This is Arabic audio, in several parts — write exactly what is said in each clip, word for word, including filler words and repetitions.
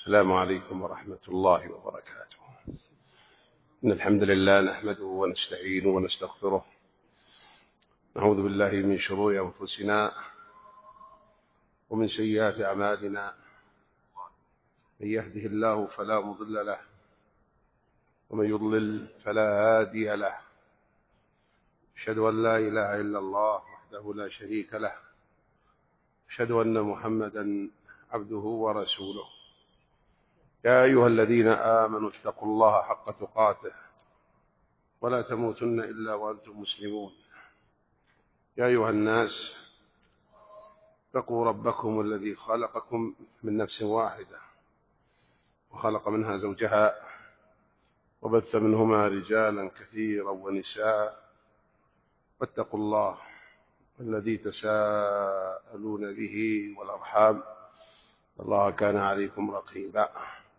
السلام عليكم ورحمة الله وبركاته. إن الحمد لله نحمده ونستعينه ونستغفره، نعوذ بالله من شرور أنفسنا ومن سيئات أعمالنا، من يهده الله فلا مضل له ومن يضلل فلا هادي له. أشهد أن لا إله إلا الله وحده لا شريك له، أشهد أن محمدا عبده ورسوله. يا أيها الذين آمنوا اتقوا الله حق تقاته ولا تموتن إلا وأنتم مسلمون. يا أيها الناس اتقوا ربكم الذي خلقكم من نفس واحدة وخلق منها زوجها وبث منهما رجالا كثيرا ونساء، واتقوا الله الذي تساءلون به والأرحام، الله كان عليكم رقيبا.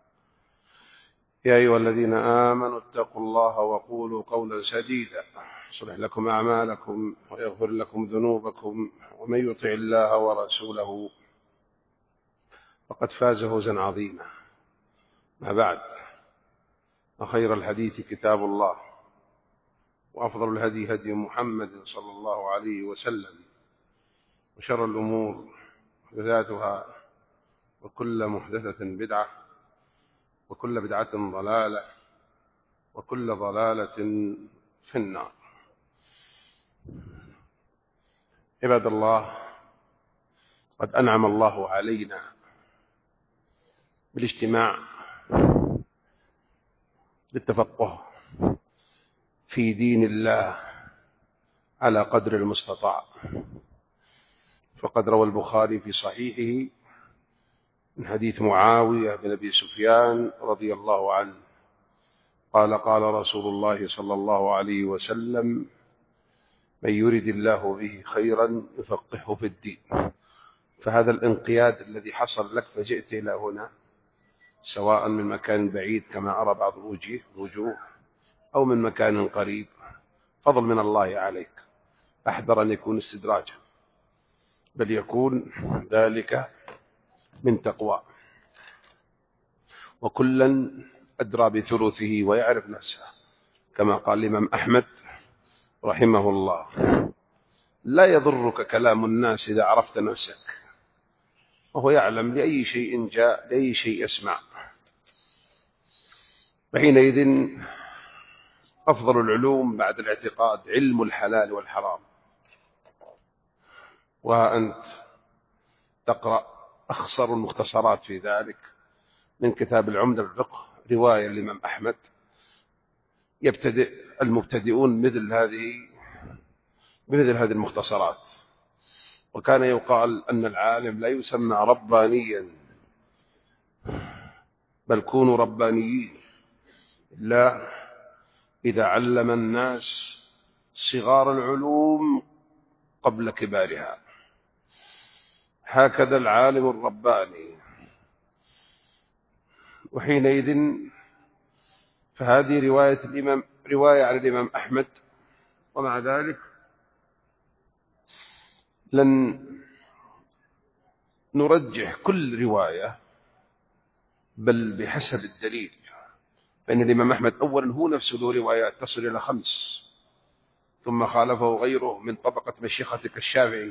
يا أيها الذين آمنوا اتقوا الله وقولوا قولا سديدا يصلح لكم أعمالكم ويغفر لكم ذنوبكم، ومن يطع الله ورسوله فقد فاز فوزا عظيما. ما بعد، وخير الحديث كتاب الله، وأفضل الهدي هدي محمد صلى الله عليه وسلم، وشر الأمور محدثاتها، وكل محدثة بدعة، وكل بدعة ضلالة، وكل ضلالة في النار. عباد الله، قد أنعم الله علينا بالاجتماع للتفقه في دين الله على قدر المستطاع. فقد روى البخاري في صحيحه من حديث معاوية بن أبي سفيان رضي الله عنه قال: قال رسول الله صلى الله عليه وسلم: من يرد الله به خيرا يفقهه في الدين. فهذا الانقياد الذي حصل لك فجئت إلى هنا، سواء من مكان بعيد كما أرى بعض الوجوه أو من مكان قريب، فضل من الله عليك. أحذر أن يكون استدراجا، بل يكون ذلك من تقوى. وكلا أدرى بثلثه ويعرف نفسه، كما قال الإمام أحمد رحمه الله: لا يضرك كلام الناس إذا عرفت نفسك. وهو يعلم لأي شيء جاء، لأي شيء يسمع. فحينئذ أفضل العلوم بعد الاعتقاد علم الحلال والحرام. وأنت تقرأ أخصر المختصرات في ذلك من كتاب العمدة في الفقه، رواية الإمام أحمد. يبتدئ المبتدئون مثل هذه بمثل هذه المختصرات. وكان يقال أن العالم لا يسمى ربانيا، بل كونوا ربانيين، إلا إذا علم الناس صغار العلوم قبل كبارها. هكذا العالم الرباني. وحينئذ فهذه رواية الإمام رواية عن الإمام أحمد. ومع ذلك لن نرجح كل رواية، بل بحسب الدليل. فإن الإمام أحمد أولا هو نفسه له روايات تصل إلى خمس، ثم خالفه غيره من طبقة مشيختك الشافعي.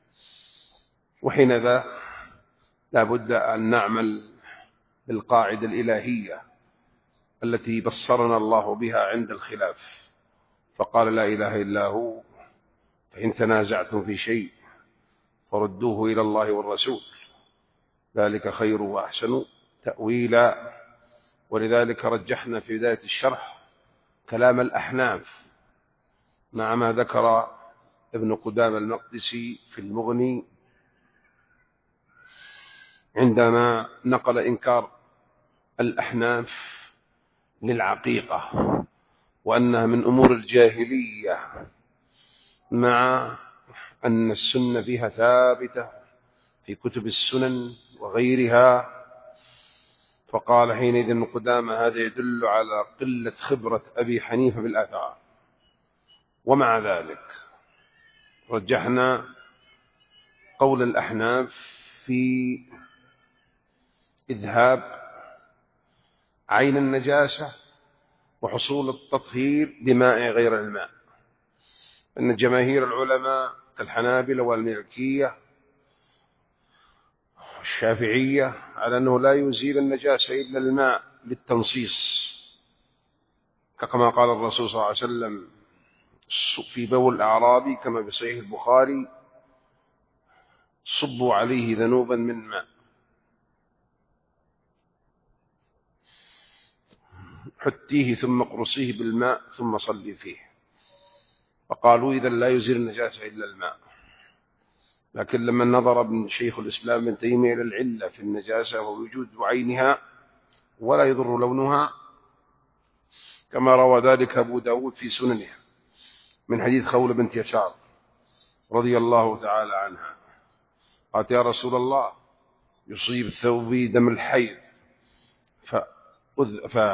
وحينذا لا بد أن نعمل بالقاعدة الإلهية التي بصرنا الله بها عند الخلاف، فقال: لا إله إلا هو، فإن تنازعتم في شيء فردوه إلى الله والرسول، ذلك خير وأحسن تأويلا. ولذلك رجحنا في بداية الشرح كلام الأحناف مع ما ذكر ابن قدامة المقدسي في المغني عندما نقل إنكار الأحناف للعقيقة وأنها من أمور الجاهلية، مع أن السنة فيها ثابتة في كتب السنن وغيرها. فقال حينئذ ابن قدامة: هذا يدل على قلة خبرة أبي حنيفة بالآثار. ومع ذلك رجحنا قول الأحناف في إذهاب عين النجاسة وحصول التطهير بماء غير الماء. أن جماهير العلماء كالحنابلة والمالكية والشافعية على أنه لا يزيل النجاسة إلا الماء للتنصيص، كما قال الرسول صلى الله عليه وسلم في بول الأعرابي كما في صحيح البخاري: صبوا عليه ذنوبا من ماء. حتيه ثم اقرصيه بالماء ثم صلي فيه. فقالوا إذا لا يزيل النجاسة إلا الماء. لكن لما نظر ابن شيخ الإسلام ابن تيمية إلى العلة في النجاسة ووجود عينها ولا يضر لونها، كما روى ذلك أبو داود في سننه من حديث خولة بنت يسار رضي الله تعالى عنها، قالت: يا رسول الله، يصيب ثوبي دم الحيض فأذ... ف...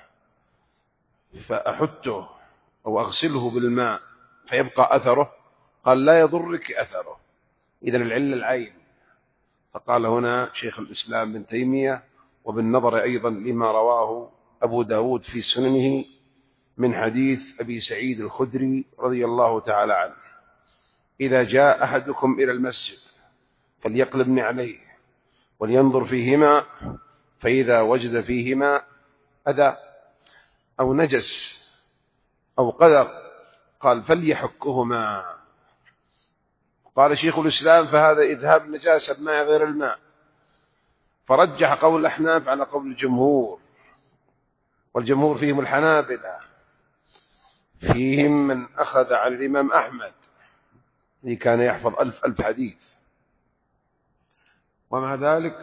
فأحته أو أغسله بالماء فيبقى أثره. قال: لا يضرك أثره، إذن العلة العين. فقال هنا شيخ الإسلام بن تيمية: وبالنظر أيضا لما رواه أبو داود في سننه من حديث أبي سعيد الخدري رضي الله تعالى عنه: إذا جاء أحدكم إلى المسجد فليقلب عليه ولينظر فيهما، فإذا وجد فيهما أذى أو نجس أو قدر قال فليحكهما. قال شيخ الإسلام: فهذا إذهاب النجاسة بماء غير الماء. فرجح قول الأحناف على قول الجمهور، والجمهور فيهم الحنابلة، فيهم من أخذ عن الإمام أحمد الذي كان يحفظ ألف ألف حديث، ومع ذلك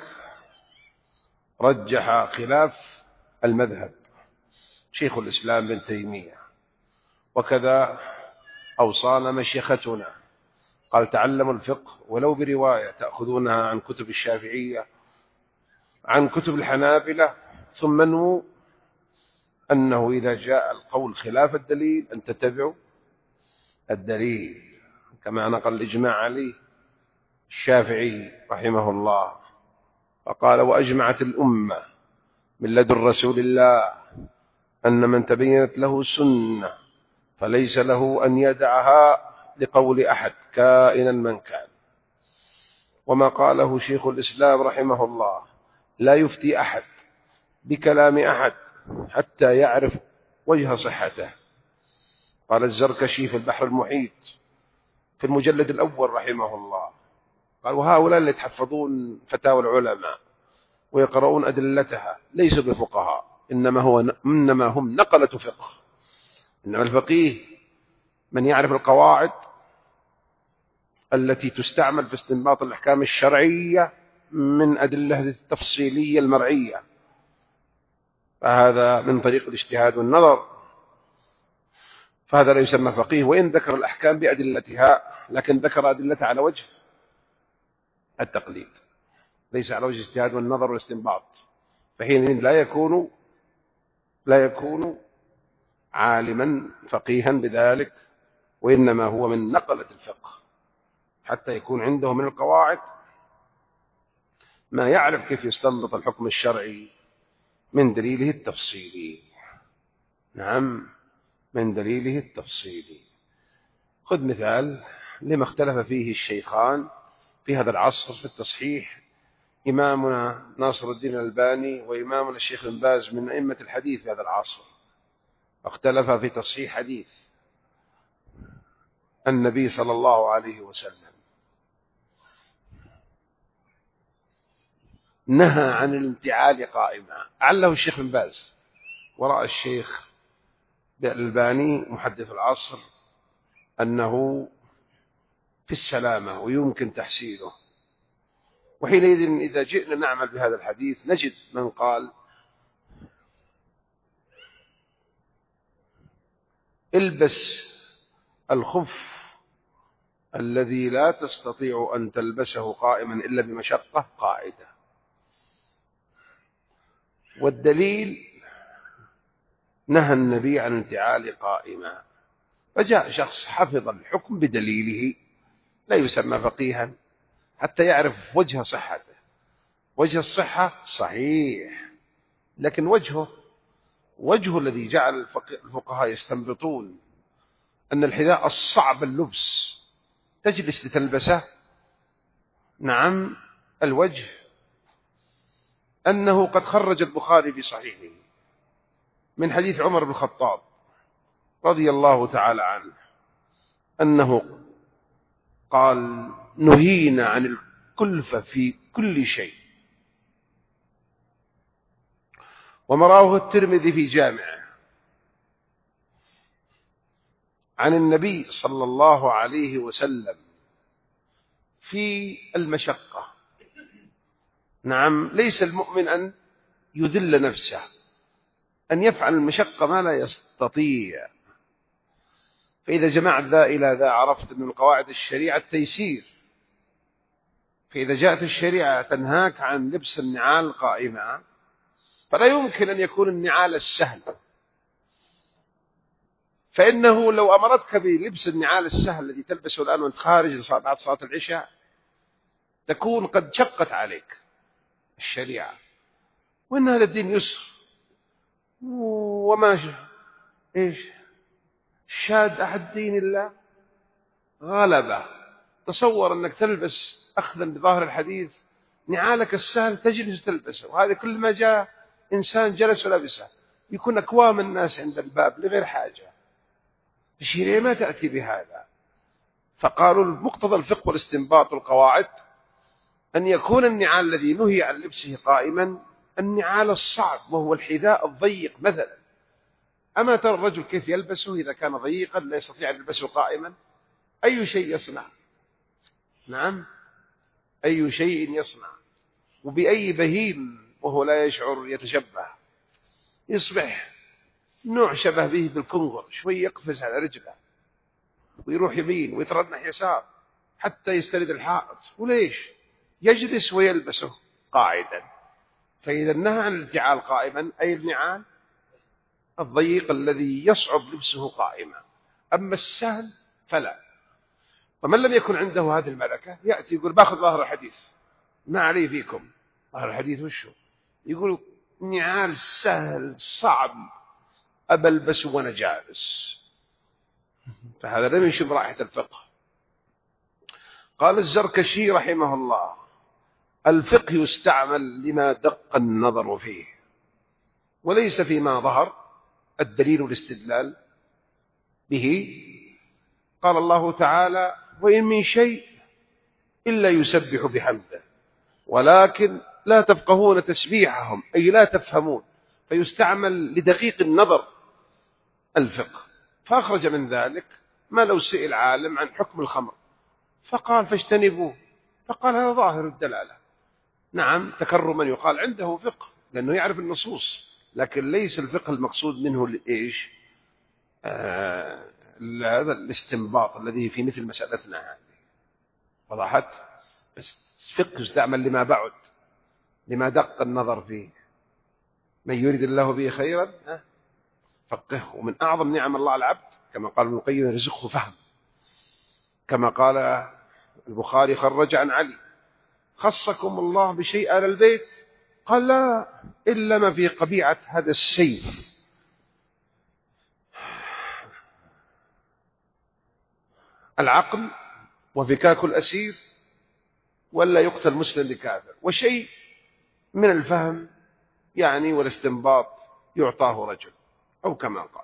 رجح خلاف المذهب شيخ الإسلام بن تيمية. وكذا أوصانا مشيختنا، قال: تعلموا الفقه ولو برواية تأخذونها عن كتب الشافعية عن كتب الحنابلة، ثم انووا أنه إذا جاء القول خلاف الدليل أن تتبعوا الدليل، كما نقل الإجماع عليه الشافعي رحمه الله. فقال: وأجمعت الأمة من لدن رسول الله أن من تبينت له سنة فليس له أن يدعها لقول أحد كائنا من كان. وما قاله شيخ الإسلام رحمه الله: لا يفتي أحد بكلام أحد حتى يعرف وجه صحته. قال الزركشي في البحر المحيط في المجلد الأول رحمه الله، قال: وهؤلاء اللي يتحفظون فتاوى العلماء ويقرؤون أدلتها ليسوا بفقهاء، إنما, هو إنما هم نقلة فقه. إنما الفقيه من يعرف القواعد التي تستعمل في استنباط الأحكام الشرعية من أدلة التفصيلية المرعية، فهذا من طريق الاجتهاد والنظر، فهذا لا يسمى فقيه، وإن ذكر الأحكام بأدلتها، لكن ذكر أدلتها على وجه التقليد ليس على وجه الاجتهاد والنظر والاستنباط، فحينئذ لا يكون لا يكون عالما فقيها بذلك، وإنما هو من نقلة الفقه حتى يكون عنده من القواعد ما يعرف كيف يستنبط الحكم الشرعي من دليله التفصيلي. نعم، من دليله التفصيلي. خذ مثال لما اختلف فيه الشيخان في هذا العصر في التصحيح، إمامنا ناصر الدين الألباني وإمامنا الشيخ بن باز من أئمة الحديث في هذا العصر، اختلف في تصحيح حديث النبي صلى الله عليه وسلم نهى عن الانتعال قائما. أعله الشيخ بن باز ورأى الشيخ الألباني محدث العصر أنه في السلامة ويمكن تحسينه. وحينئذ إذا جئنا نعمل بهذا الحديث نجد من قال: البس الخف الذي لا تستطيع أن تلبسه قائما إلا بمشقة قاعدة. والدليل نهى النبي عن انتعال قائما. فجاء شخص حفظ الحكم بدليله لا يسمى فقيها حتى يعرف وجه صحته. وجه الصحة صحيح، لكن وجهه وجه الذي جعل الفقهاء يستنبطون أن الحذاء الصعب اللبس تجلس لتلبسه، نعم، الوجه أنه قد خرج البخاري في صحيحه من حديث عمر بن الخطاب رضي الله تعالى عنه أنه قال: نهينا عن الكلفة في كل شيء. وما رواه الترمذي في جامعه عن النبي صلى الله عليه وسلم في المشقة. نعم، ليس المؤمن أن يذل نفسه، أن يفعل المشقة ما لا يستطيع. فإذا جمعت ذا إلى ذا عرفت أن القواعد الشريعة التيسير. فإذا جاءت الشريعة تنهاك عن لبس النعال القائمة، فلا يمكن أن يكون النعال السهل، فإنه لو أمرتك بلبس النعال السهل الذي تلبسه الآن وأنت خارج بعد صلاة العشاء تكون قد شقت عليك الشريعة، وإن هذا الدين يسر وما إيش شاد أحد دين الله غلبه. تصور أنك تلبس أخذا بظاهر الحديث نعالك السهل تجلس تلبسه، وهذا كل ما جاء إنسان جلس ولبسه يكون أكوام الناس عند الباب لغير حاجة. الشريعة ما تأتي بهذا. فقالوا المقتضى الفقه والاستنباط والقواعد أن يكون النعال الذي نهي عن لبسه قائما النعال الصعب، وهو الحذاء الضيق مثلا. أما ترى الرجل كيف يلبسه إذا كان ضيقا لا يستطيع أن يلبسه قائما؟ أي شيء يصنع؟ نعم، أي شيء يصنع؟ وبأي بهيم وهو لا يشعر يتشبه، يصبح نوع شبه به بالكنغر، شوي يقفز على رجله ويروح يمين ويترنح يسار حتى يستند الحائط. وليش؟ يجلس ويلبسه قاعدا. فإذا نهى عن الارتعال قائما أي النعال الضيق الذي يصعب لبسه قائما. أما السهل فلا. فمن لم يكن عنده هذه الملكة يأتي يقول باخذ ظاهر الحديث، ما عليه فيكم ظاهر الحديث وشو؟ يقول نعال سهل صعب أبلبس وأنا جالس. فهذا لم يشم رائحة الفقه. قال الزركشي رحمه الله: الفقه يستعمل لما دق النظر فيه وليس فيما ظهر الدليل والاستدلال به. قال الله تعالى: وإن من شيء إلا يسبح بحمده ولكن لا تفقهون تسبيحهم، أي لا تفهمون. فيستعمل لدقيق النظر الفقه. فأخرج من ذلك ما لو سئل عالم عن حكم الخمر فقال فاجتنبوه، فقال هذا ظاهر الدلالة. نعم، تكرما يقال عنده فقه لأنه يعرف النصوص، لكن ليس الفقه المقصود منه الإيش آه هذا الاستنباط الذي في مثل مسألتنا هذه. وضحت؟ بس الفقه يستعمل لما بعد، لما دق النظر فيه. من يريد الله به خيرا فقهه. ومن أعظم نعم الله على العبد كما قال ابن القيم يرزقه فهم. كما قال البخاري خرج عن علي: خصكم الله بشيء آل البيت؟ قال: لا، إلا ما في قبيعة هذا السيف. العقل وفكاك الأسير ولا يقتل مسلم بكافر، وشيء من الفهم يعني والاستنباط يعطاه رجل، أو كما قال.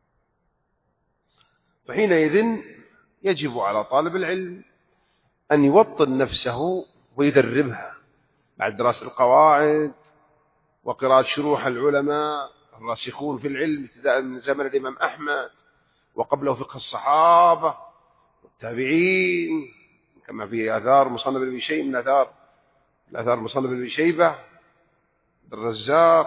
فحينئذ يجب على طالب العلم أن يوطن نفسه ويدربها بعد دراسة القواعد وقراءة شروح العلماء الراسخون في العلم ابتداء من زمن الإمام أحمد وقبله فقه الصحابة والتابعين، كما في آثار مصنف ابن شيبة من آثار الآثار مصنف ابن شيبة الرزاق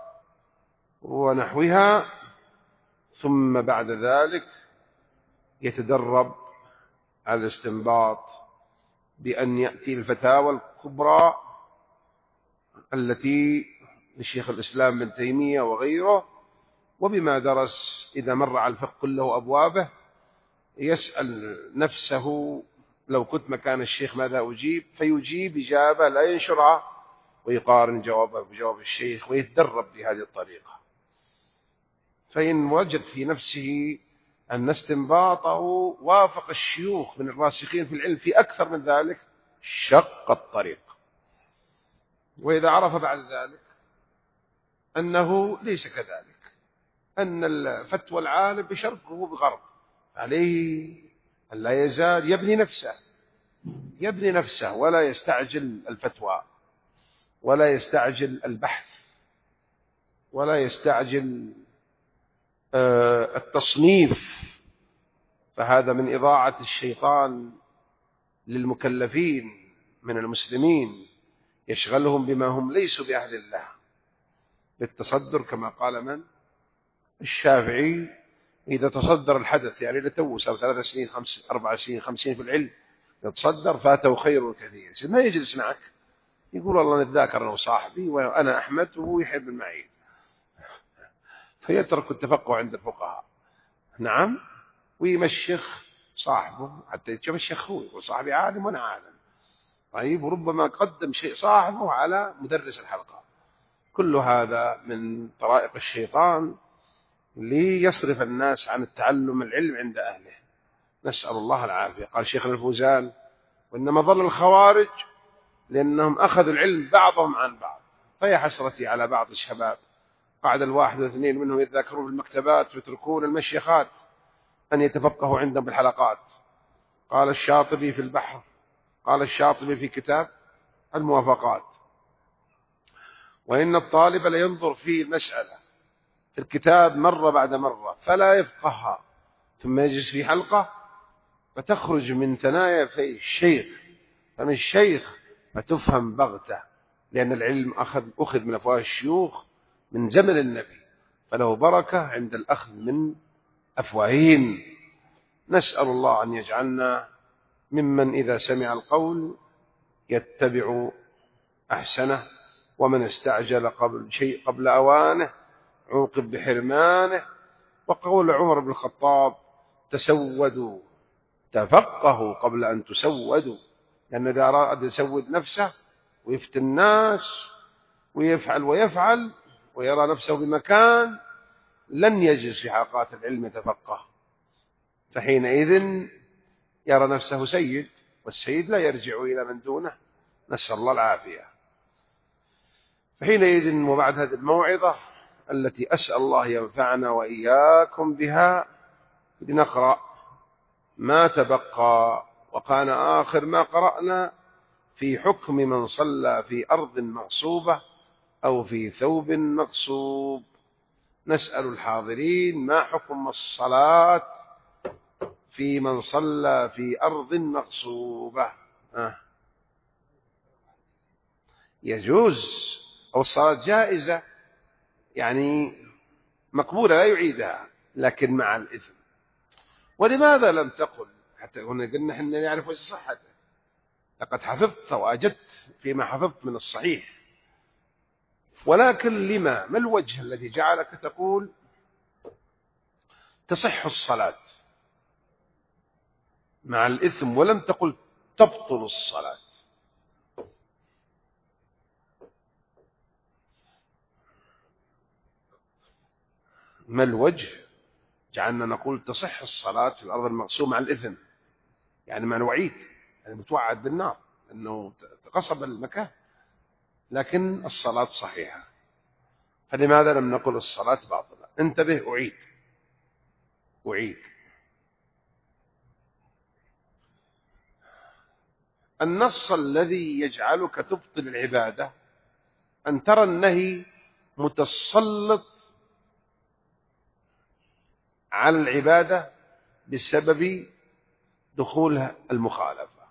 ونحوها. ثم بعد ذلك يتدرب على الاستنباط بأن يأتي الفتاوى الكبرى التي للشيخ الإسلام بن تيمية وغيره، وبما درس إذا مر على الفقه كله أبوابه يسأل نفسه لو كنت مكان الشيخ ماذا أجيب، فيجيب إجابة لا ينشرها ويقارن جوابه بجواب الشيخ ويتدرب بهذه الطريقة. فإن وجد في نفسه أن استنباطه وافق الشيوخ من الراسخين في العلم في أكثر من ذلك شق الطريق. وإذا عرف بعد ذلك أنه ليس كذلك، أن الفتوى العالم بشرق وبغرب، عليه أن لا يزال يبني نفسه يبني نفسه ولا يستعجل الفتوى، ولا يستعجل البحث، ولا يستعجل التصنيف، فهذا من إضاعة الشيطان للمكلفين من المسلمين، يشغلهم بما هم ليسوا بأهل الله، للتصدر كما قال من الشافعي: إذا تصدر الحدث، يعني لتو صار ثلاث سنين خمس أربع سنين خمسين في العلم، يتصدر فاته خير كثير. ما يجلس معك يقول والله نتذاكر أنا وصاحبي وأنا أحمد وهو يحب المعين، فيترك التفقه عند الفقهاء. نعم، ويمشخ صاحبه حتى يتمشخ أخوي وصاحبي عالم وأنا عالم. طيب، وربما قدم شيء صاحبه على مدرس الحلقة. كل هذا من طرائق الشيطان ليصرف الناس عن التعلم العلم عند أهله، نسأل الله العافية. قال شيخنا الفوزان: وإنما ضل الخوارج لأنهم أخذوا العلم بعضهم عن بعض. فيا حسرتي على بعض الشباب، قعد الواحد واثنين منهم يتذاكرون في المكتبات ويتركون المشيخات أن يتفقهوا عندهم بالحلقات. قال الشاطبي في البحر، قال الشاطبي في كتاب الموافقات: وإن الطالب لينظر في المسألة في الكتاب مرة بعد مرة فلا يفقهها، ثم يجلس في حلقة فتخرج من ثنايا في الشيخ فمن الشيخ فتفهم بغتة، لأن العلم أخذ, أخذ من أفواه الشيوخ من زمن النبي، فله بركة عند الأخذ من أفواههم. نسأل الله أن يجعلنا ممن إذا سمع القول يتبع أحسنه، ومن استعجل قبل شيء قبل أوانه عوقب بحرمانه. وقول عمر بن الخطاب: تسودوا تفقهوا قبل أن تسودوا، لأن إذا أراد يسود نفسه ويفتن الناس ويفعل ويفعل ويرى نفسه بمكان لن يجلس في حلقات العلم يتفقه، فحينئذ يرى نفسه سيد، والسيد لا يرجع إلى من دونه، نسأل الله العافية. فحينئذ وبعد هذه الموعظة التي أسأل الله ينفعنا وإياكم بها، لنقرأ ما تبقى، وكان آخر ما قرأنا في حكم من صلى في أرض مغصوبة أو في ثوب مغصوب. نسأل الحاضرين: ما حكم الصلاة في من صلى في أرض مغصوبة؟ آه. يجوز، أو الصلاة جائزة يعني مقبولة لا يعيدها، لكن مع الإثم. ولماذا لم تقل؟ حتى هنا قلنا حنا نعرف وجه صحته، لقد حفظت وأجدت فيما حفظت من الصحيح، ولكن لما ما الوجه الذي جعلك تقول تصح الصلاة مع الإثم ولم تقل تبطل الصلاة؟ ما الوجه جعلنا نقول تصح الصلاة في الأرض المغصوبة مع الإثم؟ يعني مع الوعيد، يعني متوعد بالنار أنه قصب المكان، لكن الصلاة صحيحة، فلماذا لم نقل الصلاة باطلة؟ انتبه، أعيد أعيد النص الذي يجعلك تبطل العبادة أن ترى النهي متسلط على العبادة بسبب دخولها المخالفة.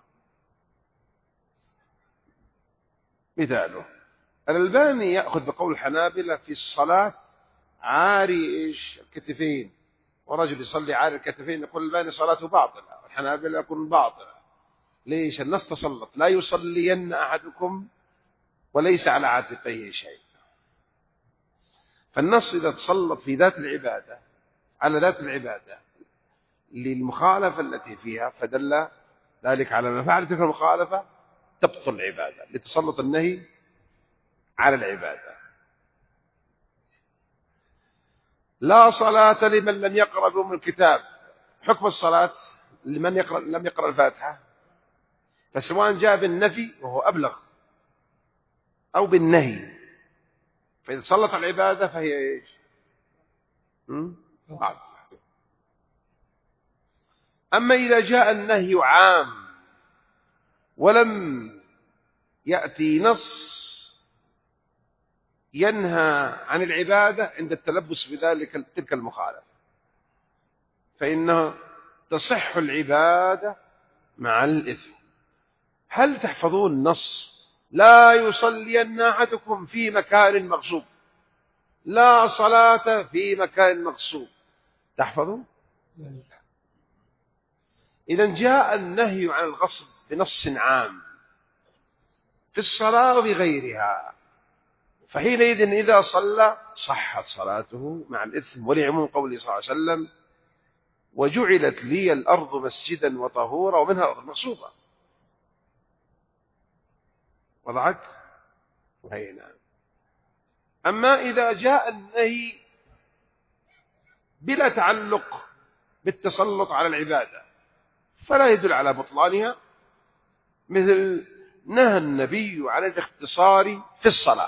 مثاله الألباني يأخذ بقول الحنابلة في الصلاة عاري إيش الكتفين، ورجل يصلي عاري الكتفين يقول الألباني صلاته باطلة، والحنابلة يقول باطلة. ليش؟ النص تسلط: لا يصلين أحدكم وليس على عاتقيه شيء. فالنص إذا تسلط في ذات العبادة على ذات العبادة للمخالفة التي فيها، فدل ذلك على أن فعل تلك المخالفة تبطل العبادة لتسلط النهي على العبادة. لا صلاة لمن لم يقرأ بأم الكتاب. حكم الصلاة لمن يقرأ لم يقرأ الفاتحة، فسواء جاء بالنفي وهو أبلغ أو بالنهي، فإذا صلت العبادة فهي إيش؟ بعد. أما إذا جاء النهي عام ولم يأتي نص ينهى عن العبادة عند التلبس بذلك تلك المخالفة، فإنه تصح العبادة مع الإثم. هل تحفظون نص لا يصلين أحدكم في مكان مغصوب، لا صلاة في مكان مغصوب، تحفظون؟ إذا جاء النهي عن الغصب بنص عام في الصلاة وبغيرها، فحينئذ إذا صلى صحت صلاته مع الإثم، ولعموم قوله صلى الله عليه وسلم: وجعلت لي الأرض مسجدا وطهورا، ومنها الأرض مغصوبة. وضعت وهينا. أما إذا جاء النهي بلا تعلق بالتسلط على العبادة فلا يدل على بطلانها، مثل نهى النبي عن الاختصار في الصلاة،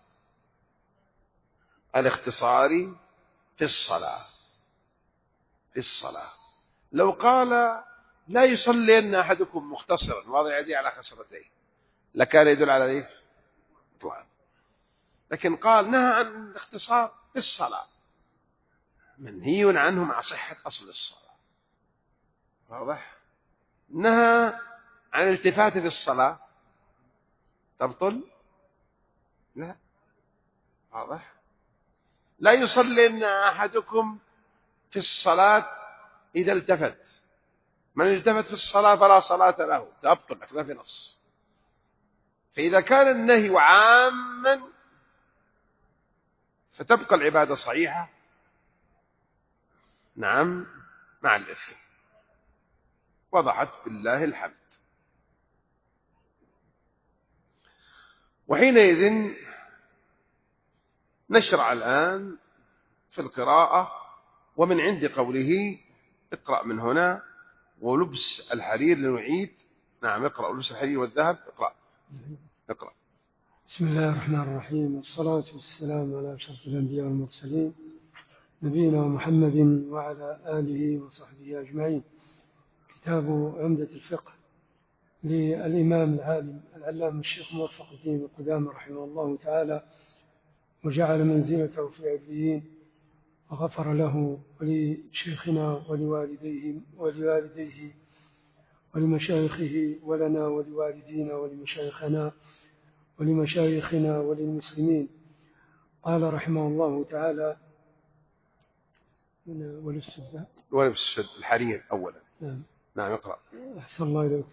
الاختصار في الصلاة في الصلاة لو قال لا يصلين أحدكم مختصرا واضع يديه على خصرتيه لكان يدل على ذلك بطلان، لكن قال نهى عن الاختصار في الصلاة، منهي عنه مع صحة أصل الصلاة. واضح؟ نهى عن الالتفات في الصلاة، تبطل؟ لا. واضح؟ لا يصلين أحدكم في الصلاة إذا التفت، من التفت في الصلاة فلا صلاة له، تبطل، ما في نص. فإذا كان النهي عاما فتبقى العبادة صحيحة، نعم، مع الإثم. وضحت بالله الحمد. وحينئذ نشرع الآن في القراءة، ومن عند قوله اقرأ من هنا ولبس الحرير لنعيد. نعم، اقرأ ولبس الحرير والذهب. اقرأ اقرأ. بسم الله الرحمن الرحيم، والصلاة والسلام على أشرف الأنبياء والمرسلين نبينا محمد وعلى آله وصحبه أجمعين. كتاب عمدة الفقه للإمام العالم العلامة الشيخ موفق الدين القدامى رحمه الله تعالى، وجعل منزلته في عليين، وغفر له ولشيخنا ولوالديه ولوالديه ولمشايخه ولنا ولوالدينا ولمشايخنا ولمشايخنا وللمسلمين. قال رحمه الله تعالى: ولبس الحرير أولا. نعم. نعم، اقرأ. أحسن الله إليكم.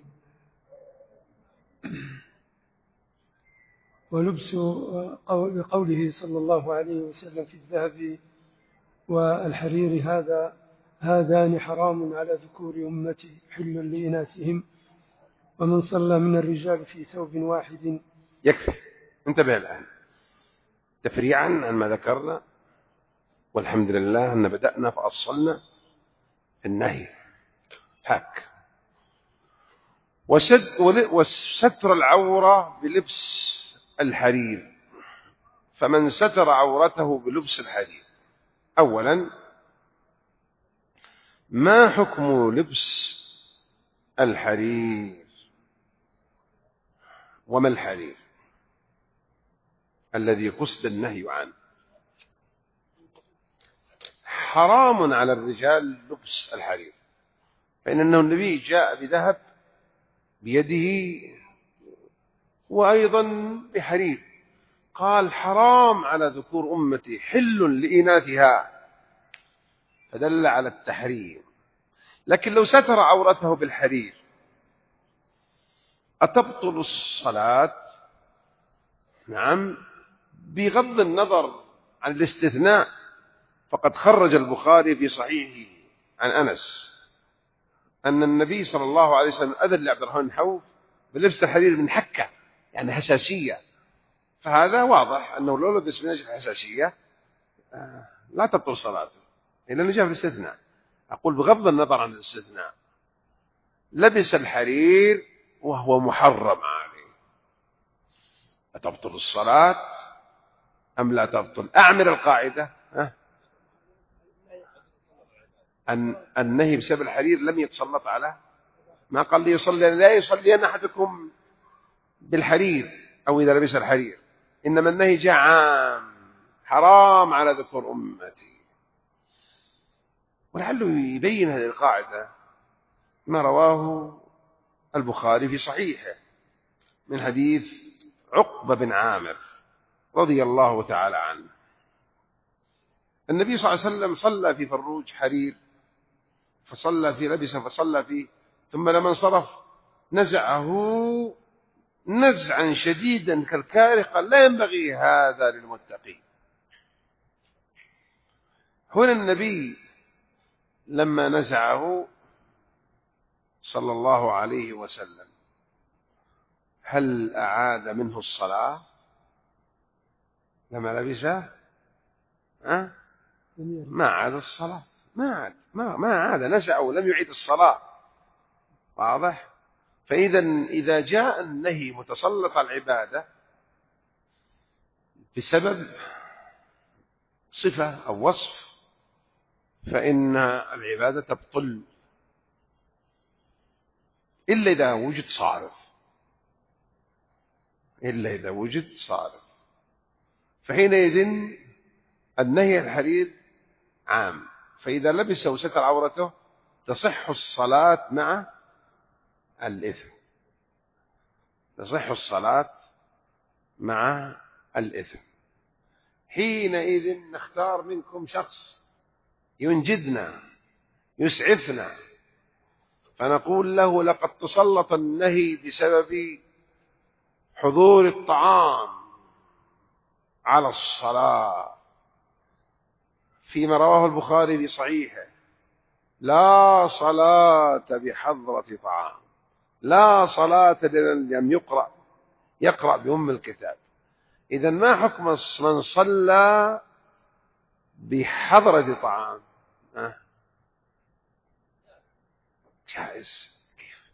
ولبس قوله صلى الله عليه وسلم في الذهب والحرير هذا هذان حرام على ذكور أمتي حل لإناثهم، ومن صلى من الرجال في ثوب واحد. يكفي، انتبه الآن تفريعا عن ما ذكرنا، والحمد لله أن بدأنا فأصلنا النهي. هاك وستر العورة بلبس الحرير، فمن ستر عورته بلبس الحرير. أولا، ما حكم لبس الحرير؟ وما الحرير الذي قصد النهي عنه؟ حرام على الرجال لبس الحرير، فإنه النبي جاء بذهب بيده وأيضا بحرير، قال حرام على ذكور أمتي حل لإناثها، فدل على التحريم. لكن لو ستر عورته بالحرير أتبطل الصلاة؟ نعم، بغض النظر عن الاستثناء، فقد خرج البخاري في صحيحه عن أنس أن النبي صلى الله عليه وسلم أذن لعبد الرحمن بن عوف بلبس الحرير من حكة، يعني حساسية، فهذا واضح أنه لو لبس من أجل الحساسية لا تبطل صلاته لأنه جاء في الاستثناء. أقول بغض النظر عن الاستثناء، لبس الحرير وهو محرم عليه، أتبطل الصلاة أم لا تبطل؟ أعمل القاعدة. ها؟ أن النهي بسبب الحرير لم يتسلط على، ما قال لي يصلي، لا يصلين أحدكم بالحرير أو إذا لبس الحرير، إنما النهي جاء عام حرام على ذكور أمتي. ولعله يبين هذه القاعدة ما رواه البخاري في صحيحه من حديث عقبة بن عامر رضي الله تعالى عنه. النبي صلى الله عليه وسلم صلى في فروج حرير، فصلى في لبسه فصلى فيه، ثم لما انصرف نزعه نزعا شديدا كالكارقة، لا ينبغي هذا للمتقين. هنا النبي لما نزعه صلى الله عليه وسلم هل أعاد منه الصلاة لما لبسه؟ أه؟ ما عاد الصلاة، ما عاد ما ما عاد، نزعه ولم يعيد الصلاة. واضح؟ فإذا إذا جاء النهي متسلط على العبادة بسبب صفة أو وصف فإن العبادة تبطل، إلا إذا وجد صارف، إلا إذا وجد صارف، فحينئذ النهي الحرير عام، فإذا لبس وستر عورته تصح الصلاة مع الإثم، تصح الصلاة مع الإثم. حينئذ نختار منكم شخص ينجدنا يسعفنا، فنقول له لقد تسلط النهي بسبب حضور الطعام على الصلاة، فيما رواه البخاري في صحيحه لا صلاة بحضرة طعام، لا صلاة لمن لم يقرأ يقرأ بأم الكتاب. إذن ما حكم من صلى بحضرة طعام؟ أه؟ جائز. كيف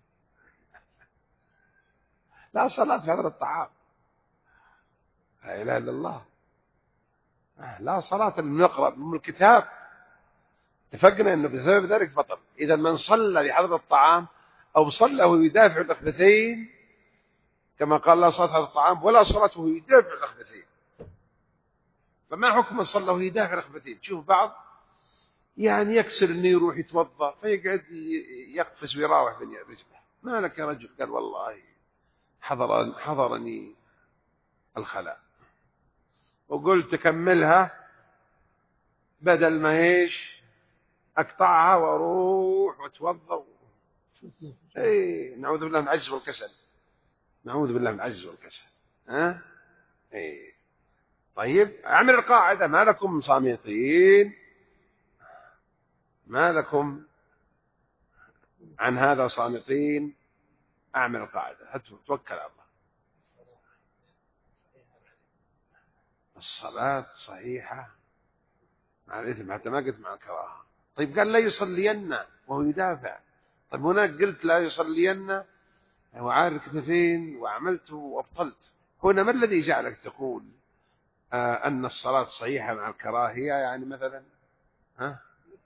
لا صلاة في حضرة الطعام؟ لا إله إلا الله. أه لا صلاة لمن يقرأ بأم الكتاب، اتفقنا أنه بسبب ذلك بطل. إذا من صلى بحضرة الطعام أو صلى وهو يدافع الأخبثين كما قال لا صلاة على الطعام ولا صلاة وهو يدافع الأخبثين، فما حكم من صلى وهو يدافع الأخبثين؟ تشوف بعض يعني يكسر انه يروح يتوضا فيقعد يقفز ويراوح بين رجله، ما لك يا رجل؟ قال والله حضر حضرني الخلاء وقلت كملها بدل ما ايش اقطعها واروح واتوضا. اي نعوذ بالله من العجز والكسل، نعوذ بالله من العجز والكسل. ها اي طيب اعمل القاعده، ما لكم صامتين، ما لكم عن هذا صامتين؟ أعمل القاعدة، توكل على الله. الصلاة صحيحة مع الإثم، حتى ما قلت مع الكراهة. طيب قال لا يصلين وهو يدافع، طيب هناك قلت لا يصلين وعار كتفين وعملته وأبطلت، هنا ما الذي جعلك تقول آه أن الصلاة صحيحة مع الكراهية؟ يعني مثلا ها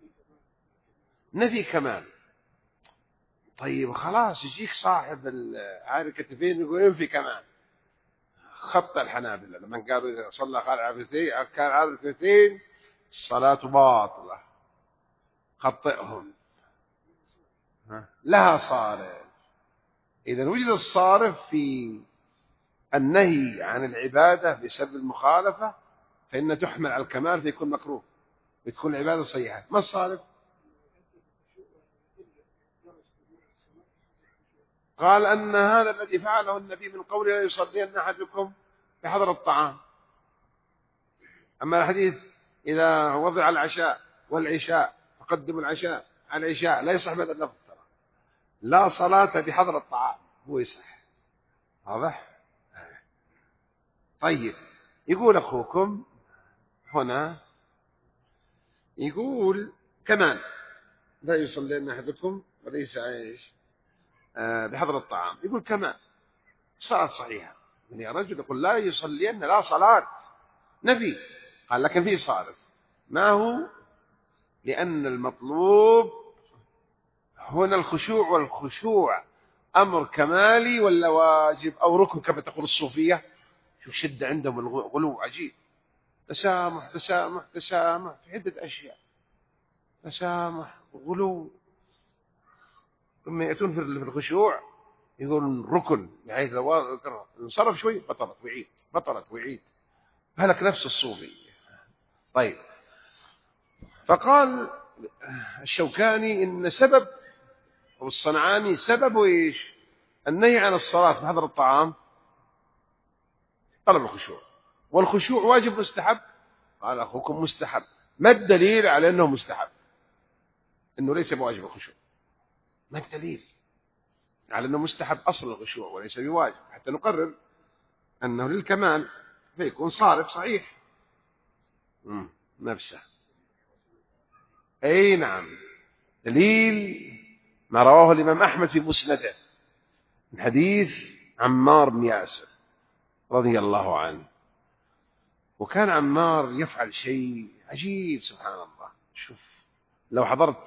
نفي كمال. طيب خلاص يجيك صاحب عارف كتفين يقول ينفي كمان، خط الحنابلة لما قالوا صلى خال عرفتين كان عرفتين الصلاة باطلة خطئهم، لها صارف. إذا وجد الصارف في النهي عن العبادة بسبب المخالفة فإن تحمل على الكمال فيكون مكروه وتكون العبادة صحيحة. ما الصارف؟ قال أن هذا الذي فعله النبي من قوله لا يصلين أحدكم بحضر الطعام. أما الحديث إذا وضع العشاء والعشاء فقدموا العشاء على العشاء لا يصح هذا اللفظ، لا صلاة بحضر الطعام هو يصح. واضح؟ طيب يقول أخوكم هنا يقول كمان لا يصلين أحدكم وليس عيش آه بحضر الطعام. يقول كمان صلاة صحيحة. من يا رجل يقول لا يصلين لا صلاة نفي. قال لكن في صارف. ما هو؟ لأن المطلوب هنا الخشوع، والخشوع أمر كمالي ولا واجب أو ركن كما تقول الصوفية. شوف شدة عندهم الغلو عجيب. تسامح تسامح تسامح في عدة أشياء. تسامح وغلو. لما يأتون في الخشوع يقولون ركن بحيث لو انصرف شوي بطلت ويعيد بطلت ويعيد. هلك نفس الصوفي. طيب فقال الشوكاني إن سبب أو الصنعاني سبب إيش النهي عن الصلاة في حضر الطعام طلب الخشوع. والخشوع واجب مستحب. قال أخوكم مستحب. ما الدليل على أنه مستحب؟ أنه ليس بواجب الخشوع. ما الدليل على أنه مستحب أصل الخشوع وليس بواجب حتى نقرر أنه للكمال فيكون صارف صحيح نفسه. أي نعم. دليل ما رواه الإمام أحمد في مسنده من حديث عمار بن ياسر رضي الله عنه. وكان عمار يفعل شيء عجيب سبحان الله. شوف لو حضرت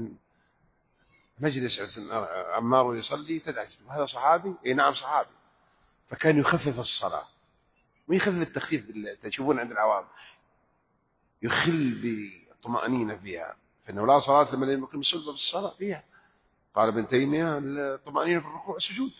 مجلس عمار ويصلي تدعجب هذا صحابي. اي نعم صحابي. فكان يخفف الصلاة ويخفف التخفيف. تشوفون عند العوام يخل بالطمأنينة فيها فإنه لا صلاة لمن لم يقم الصلبة بالصلاة فيها. قال ابن تيمية الطمأنينة في الركوع والسجود.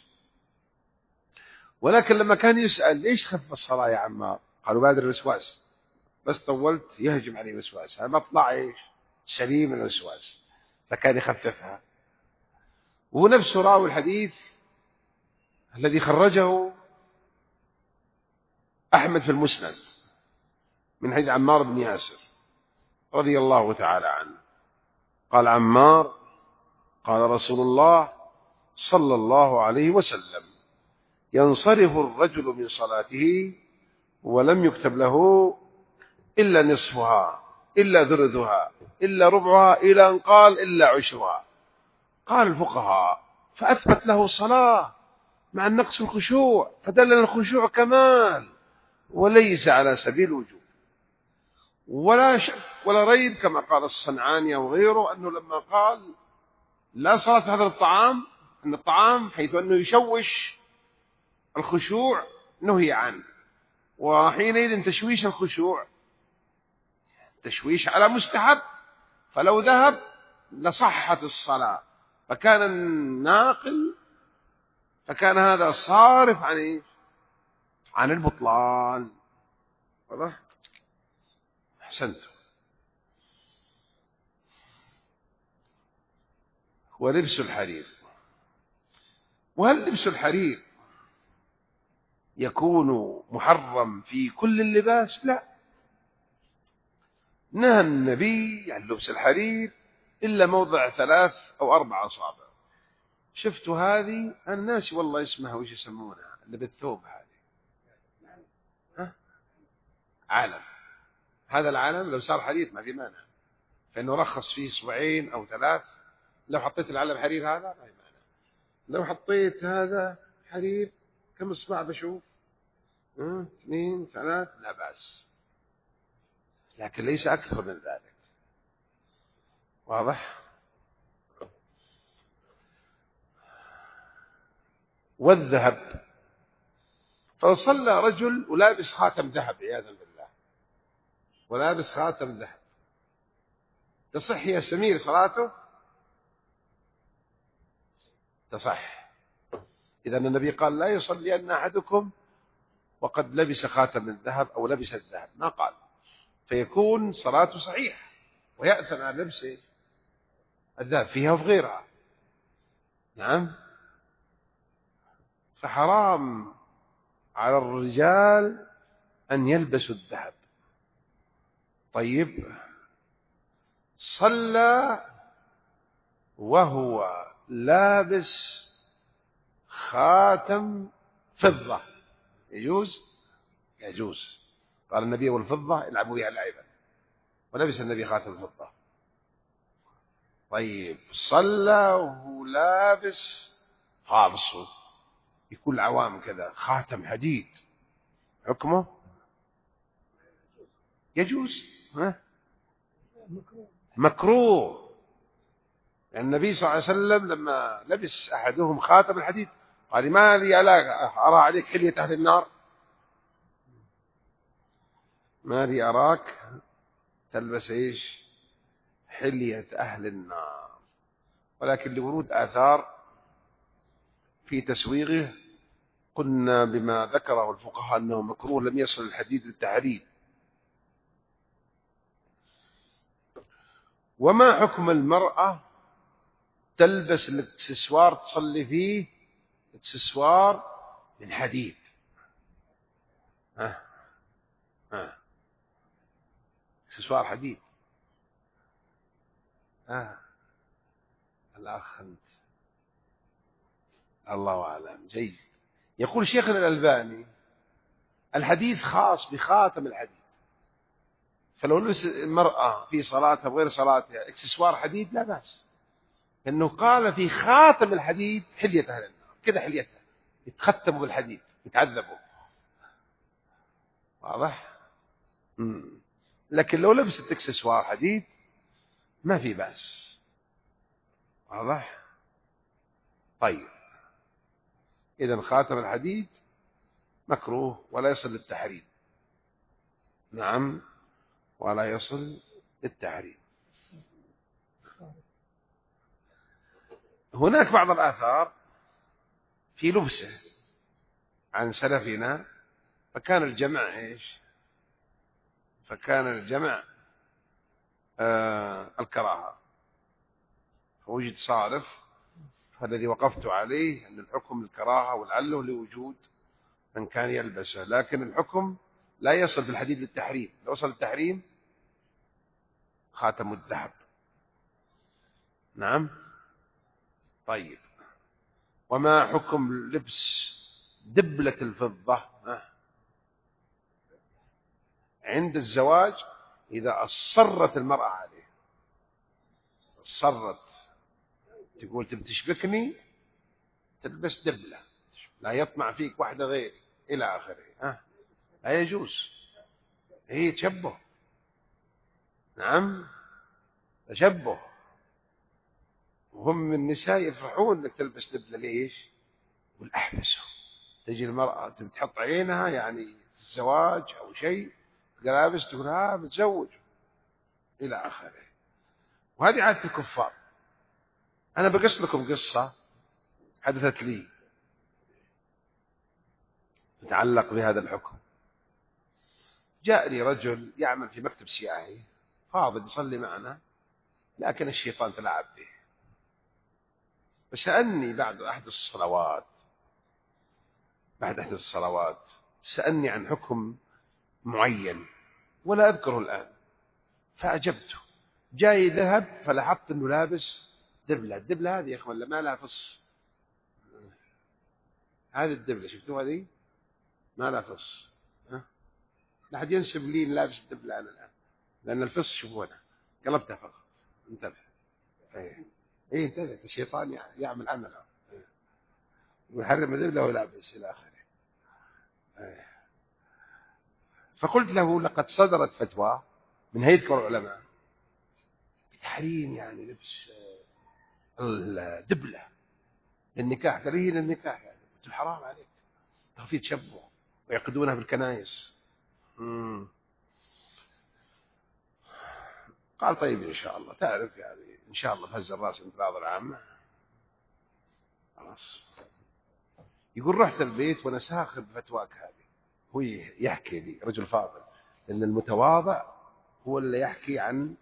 ولكن لما كان يسأل ليش خفف الصلاة يا عمار قالوا بادر الوسواس. بس طولت يهجم عليه وسواس. هذا مطلع ايش سليم من الوسواس فكان يخففها. وهو نفسه راوي الحديث الذي خرجه أحمد في المسند من حديث عمار بن ياسر رضي الله تعالى عنه. قال عمار قال رسول الله صلى الله عليه وسلم ينصرف الرجل من صلاته ولم يكتب له إلا نصفها إلا ثلثها إلا ربعها إلى أن قال إلا عشرها. قال الفقهاء فأثبت له الصلاة مع النقص الخشوع فدل الخشوع كمال وليس على سبيل الوجوب. ولا شك ولا ريب كما قال الصنعاني وغيره أنه لما قال لا صلاة في هذا الطعام أن الطعام حيث أنه يشوش الخشوع نهي عنه. وحينئذ تشويش الخشوع تشويش على مستحب فلو ذهب لصحت الصلاة. فكان الناقل فكان هذا صارف عن إيش عن البطلان. واضح؟ أحسنت. ولبس الحرير. وهل لبس الحرير يكون محرم في كل اللباس؟ لا. نهى النبي عن لبس الحرير إلا موضع ثلاث أو أربع أصابع. شفتوا هذه الناس والله اسمها وش يسمونها اللي بالثوب هذه ها؟ عالم. هذا العالم لو صار حرير ما في مانع فإنه رخص فيه صبعين أو ثلاث. لو حطيت العلم حرير هذا ما في مانع. لو حطيت هذا حرير كم اصبع بشوف اه؟ اثنين ثلاث لا بأس لكن ليس أكثر من ذلك. واضح؟ والذهب. فصلى رجل ولابس خاتم ذهب عياذا بالله ولابس خاتم ذهب تصح يا سمير صلاته؟ تصح. إذا النبي قال لا يصلي أن أحدكم وقد لبس خاتم الذهب أو لبس الذهب ما قال. فيكون صلاته صحيح ويأثم عن لبس الذهب فيها وفي غيرها. نعم. فحرام على الرجال أن يلبسوا الذهب. طيب صلى وهو لابس خاتم فضة يجوز؟ يجوز. قال النبي والفضة العبوا بها لعبا ولبس النبي خاتم الفضة. طيب صلى وهو لابس فالصو، يكون عوام كذا خاتم حديد، حكمه يجوز؟ ها؟ مكروه. لأن النبي صلى الله عليه وسلم لما لبس أحدهم خاتم الحديد قال ما لي ألا أرى عليك حلية أهل النار، ما لي أراك تلبس إيش؟ حلية أهل النار. ولكن لورود آثار في تسويغه قلنا بما ذكره الفقهاء أنه مكروه لم يصل الحديد للتحريم. وما حكم المرأة تلبس الاكسسوار تصلي فيه اكسسوار من حديد؟ ها ها اكسسوار حديد. ها الأخ أنت الله أعلم. جيد. يقول شيخنا الألباني الحديث خاص بخاتم الحديد، فلو لبس المرأة في صلاتها وغير صلاتها اكسسوار حديد لا بأس، لأنه قال في خاتم الحديد حلية أهل النار، كذا حليتها يتختموا بالحديد يتعذبوا. واضح؟ مم. لكن لو لبست اكسسوار حديد ما في بأس. واضح؟ طيب إذن خاتم الحديد مكروه ولا يصل للتحريم. نعم ولا يصل للتحريم. هناك بعض الآثار في لبسه عن سلفنا فكان الجمع إيش؟ فكان الجمع آه الكراهة، فوجد صارف، فالذي وقفت عليه أن الحكم الكراهة ولعله لوجود من كان يلبسه، لكن الحكم لا يصل بالحديد للتحريم. لو وصل التحريم خاتم الذهب. نعم. طيب وما حكم لبس دبلة الفضة عند الزواج إذا أصرت المرأة عليه؟ أصرت تقول تبي تشبكني تلبس دبلة، لا يطمع فيك واحدة غيري إلى آخره، ها لا يجوز، هي تشبه. نعم تشبه. وهم النساء يفرحون انك تلبس دبلة. ليش؟ والأحبسه تجي المرأة تبي تحط عينها يعني الزواج أو شيء لابس تقول ها بتزوج إلى آخره. وهذه عادة الكفار. أنا بقص لكم قصة حدثت لي تتعلق بهذا الحكم. جاء لي رجل يعمل في مكتب سياحي فاضل يصلي معنا، لكن الشيطان تلاعب به، فسألني بعد أحد الصلوات بعد أحد الصلوات سألني عن حكم معين ولا أذكره الآن، فأجبته. جاي ذهب فلاحظت أنه لابس دبلة. الدبلة هذه يا أخوان ما لها فص، هذه الدبلة شفتوا هذه ما لها فص. لا أحد ينسب لي لابس الدبلة أنا الآن، لأن الفص شوفوا أنا قلبتها فقط. انتبه. ايه ايه انتبه، الشيطان يعمل عمله ويحرم الدبلة ويلابس إلى آخره. ايه. فقلت له لقد صدرت فتوى من هيئة كبار العلماء بتحريم يعني لبس الدبلة للنكاح. قال هي للنكاح يعني. قلت له حرام عليك، ترى في تشبه ويعقدونها بالكنائس. مم. قال طيب إن شاء الله تعرف يعني إن شاء الله بهز الرأس من بعض العامة. خلاص. يقول رحت البيت وأنا ساخر بفتواك هذه. هو يحكي لي رجل فاضل، لأن المتواضع هو اللي يحكي عن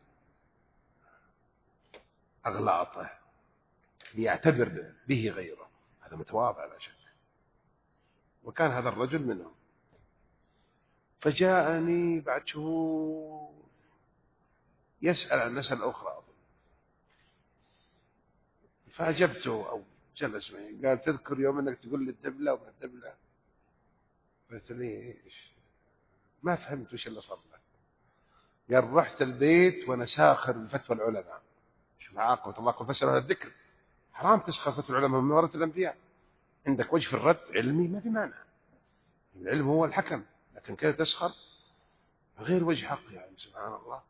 أغلاطه ليعتبر به غيره، هذا متواضع لا شك، وكان هذا الرجل منهم. فجاءني بعد شهور يسأل عن مسألة أخرى، فأجبته أو جلس معي قال تذكر يوم أنك تقول لي الدبلة وما الدبلة؟ قلت لي إيش؟ ما فهمت وش اللي صار لك. قال رحت البيت وأنا ساخر بفتوى العلماء. شوف عاقبة الله، قل فسر هذا الذكر. حرام تسخر فتوى العلماء من ورثة الأنبياء. عندك وجه في الرد علمي ما في مانع، العلم هو الحكم، لكن كذا تسخر غير وجه حق يعني، سبحان الله.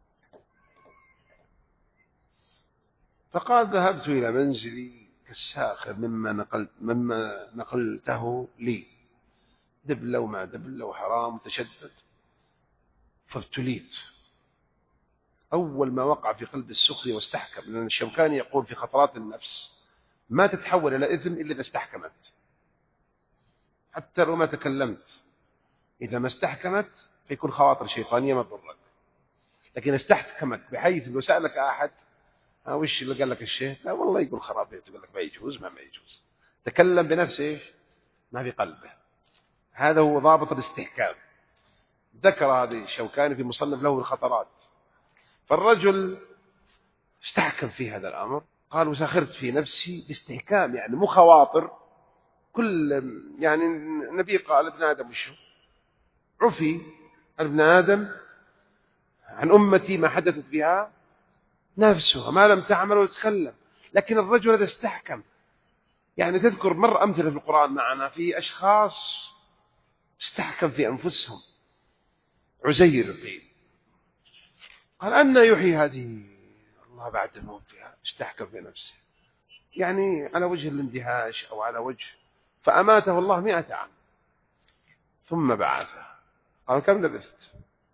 فقال ذهبت إلى منزلي كالساخر مما نقلت مما نقلته لي، دبلة وما دبلة وحرام وتشدد، فابتليت. أول ما وقع في قلب السخرية واستحكم، لأن الشوكاني يقول في خطرات النفس ما تتحول إلى إثم إلا إذا استحكمت، حتى لو ما تكلمت إذا ما استحكمت فيكون خواطر شيطانية ما تضرك. لكن استحكمت بحيث لو سألك أحد وش اللي قال لك الشيخ، لا والله يقول خرابيط، يقول لك ما يجوز ما ما يجوز، تكلم بنفسه ما في قلبه. هذا هو ضابط الاستحكام. ذكر هذه الشوكاني في مصنف له الخطرات. فالرجل استحكم في هذا الأمر، قال وسخرت في نفسي باستحكام، يعني مو خواطر. كل يعني النبي قال ابن آدم وشو عفي ابن آدم عن أمتي ما حدثت بها نفسها ما لم تعمل وتتكلم. لكن الرجل هذا استحكم. يعني تذكر مرة أمثلة في القرآن معنا في أشخاص استحكم في أنفسهم. عزير قيل قال أن يحيي هذه الله بعد موتها، استحكم في نفسه يعني على وجه الاندهاش أو على وجه، فأماته الله مئة عام ثم بعثه. قال كم لبثت؟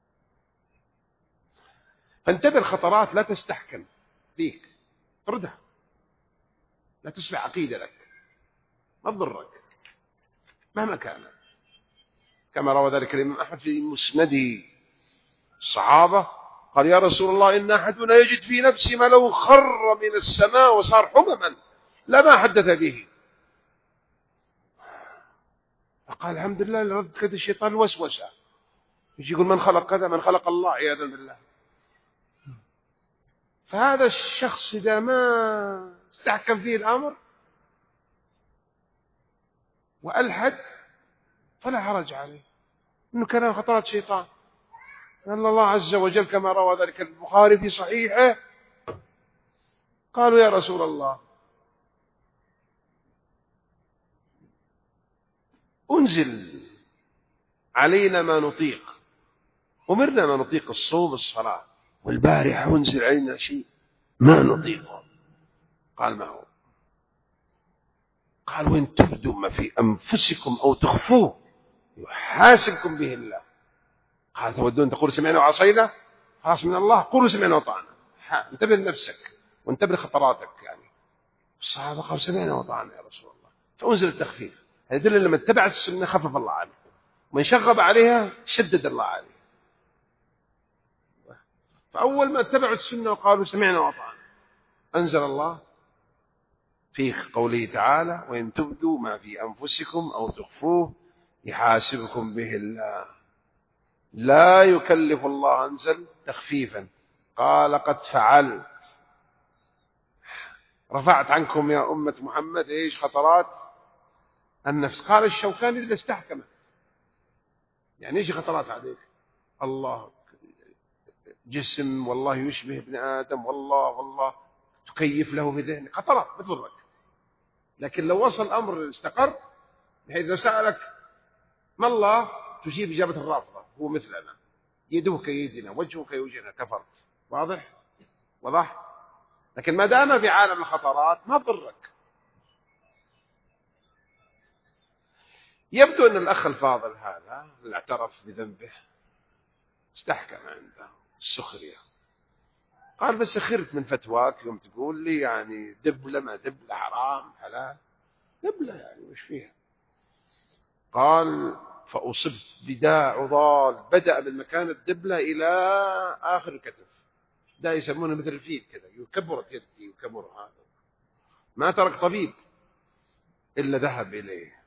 فانتبه الخطرات، لا تستحكم فيك، طردها، لا تصبح عقيدة لك، ما تضرك مهما كان. كما روى ذلك الإمام أحمد في مسنده الصحابة قال يا رسول الله إن أحدنا يجد في نفسه ما لو خر من السماء وصار حمما لما حدث به. فقال الحمد لله اللي رد كذا الشيطان الوسوسة، يجي يقول من خلق كذا، من خلق الله عياذا بالله. فهذا الشخص إذا ما استحكم فيه الأمر وألحد فلا حرج عليه، إنه كان خطرات شيطان. أن الله عز وجل كما روى ذلك البخاري في صحيحه قالوا يا رسول الله أنزل علينا ما نطيق، أمرنا ما نطيق الصوم الصلاة، والبارحة أنزل علينا شيء ما نطيقه. قال ما هو؟ قال وإن تبدوا ما في أنفسكم أو تخفوه يحاسبكم به الله. قال تودون تقول سمعنا وعصينا؟ خلاص من الله قولوا سمعنا وطعنا. انتبه لنفسك وانتبه لخطراتك. يعني الصحابة قالوا سمعنا وطعنا يا رسول الله، فأنزل التخفيف. هذا يدل لما اتبع السنة خفف الله عنه، ومن شغب عليها شدد الله عليه. فأول ما اتبعوا السنة وقالوا سمعنا وطعنا أنزل الله في قوله تعالى وإن تبدوا ما في أنفسكم أو تخفوه يحاسبكم به الله. لا يكلف الله، أنزل تخفيفا، قال قد فعلت، رفعت عنكم يا أمة محمد إيش خطرات النفس. قال الشوكاني إذا استحكمت، يعني إيش خطرات عليك؟ الله جسم والله يشبه ابن آدم والله والله تكيف له في ذهنك، خطرات بتضرك. لكن لو وصل الأمر استقر بحيث لو سألك ما الله تجيب إجابة الرافضة، هو مثلنا، يده كيدنا وجهه كوجهنا، كفرت. واضح؟ واضح؟ لكن ما دام في عالم الخطرات ما تضرك. يبدو أن الأخ الفاضل هذا اللي اعترف بذنبه استحكم عنده السخرية. قال بس سخرت من فتواك يوم تقول لي يعني دبلة ما دبلة حرام حلال، دبلة يعني وش فيها؟ قال فأصبت بداء عضال بدأ من مكان الدبلة إلى آخر الكتف، ده يسمونه مثل الفيل كذا، يكبرت يدي وكبر هذا، ما ترك طبيب إلا ذهب إليه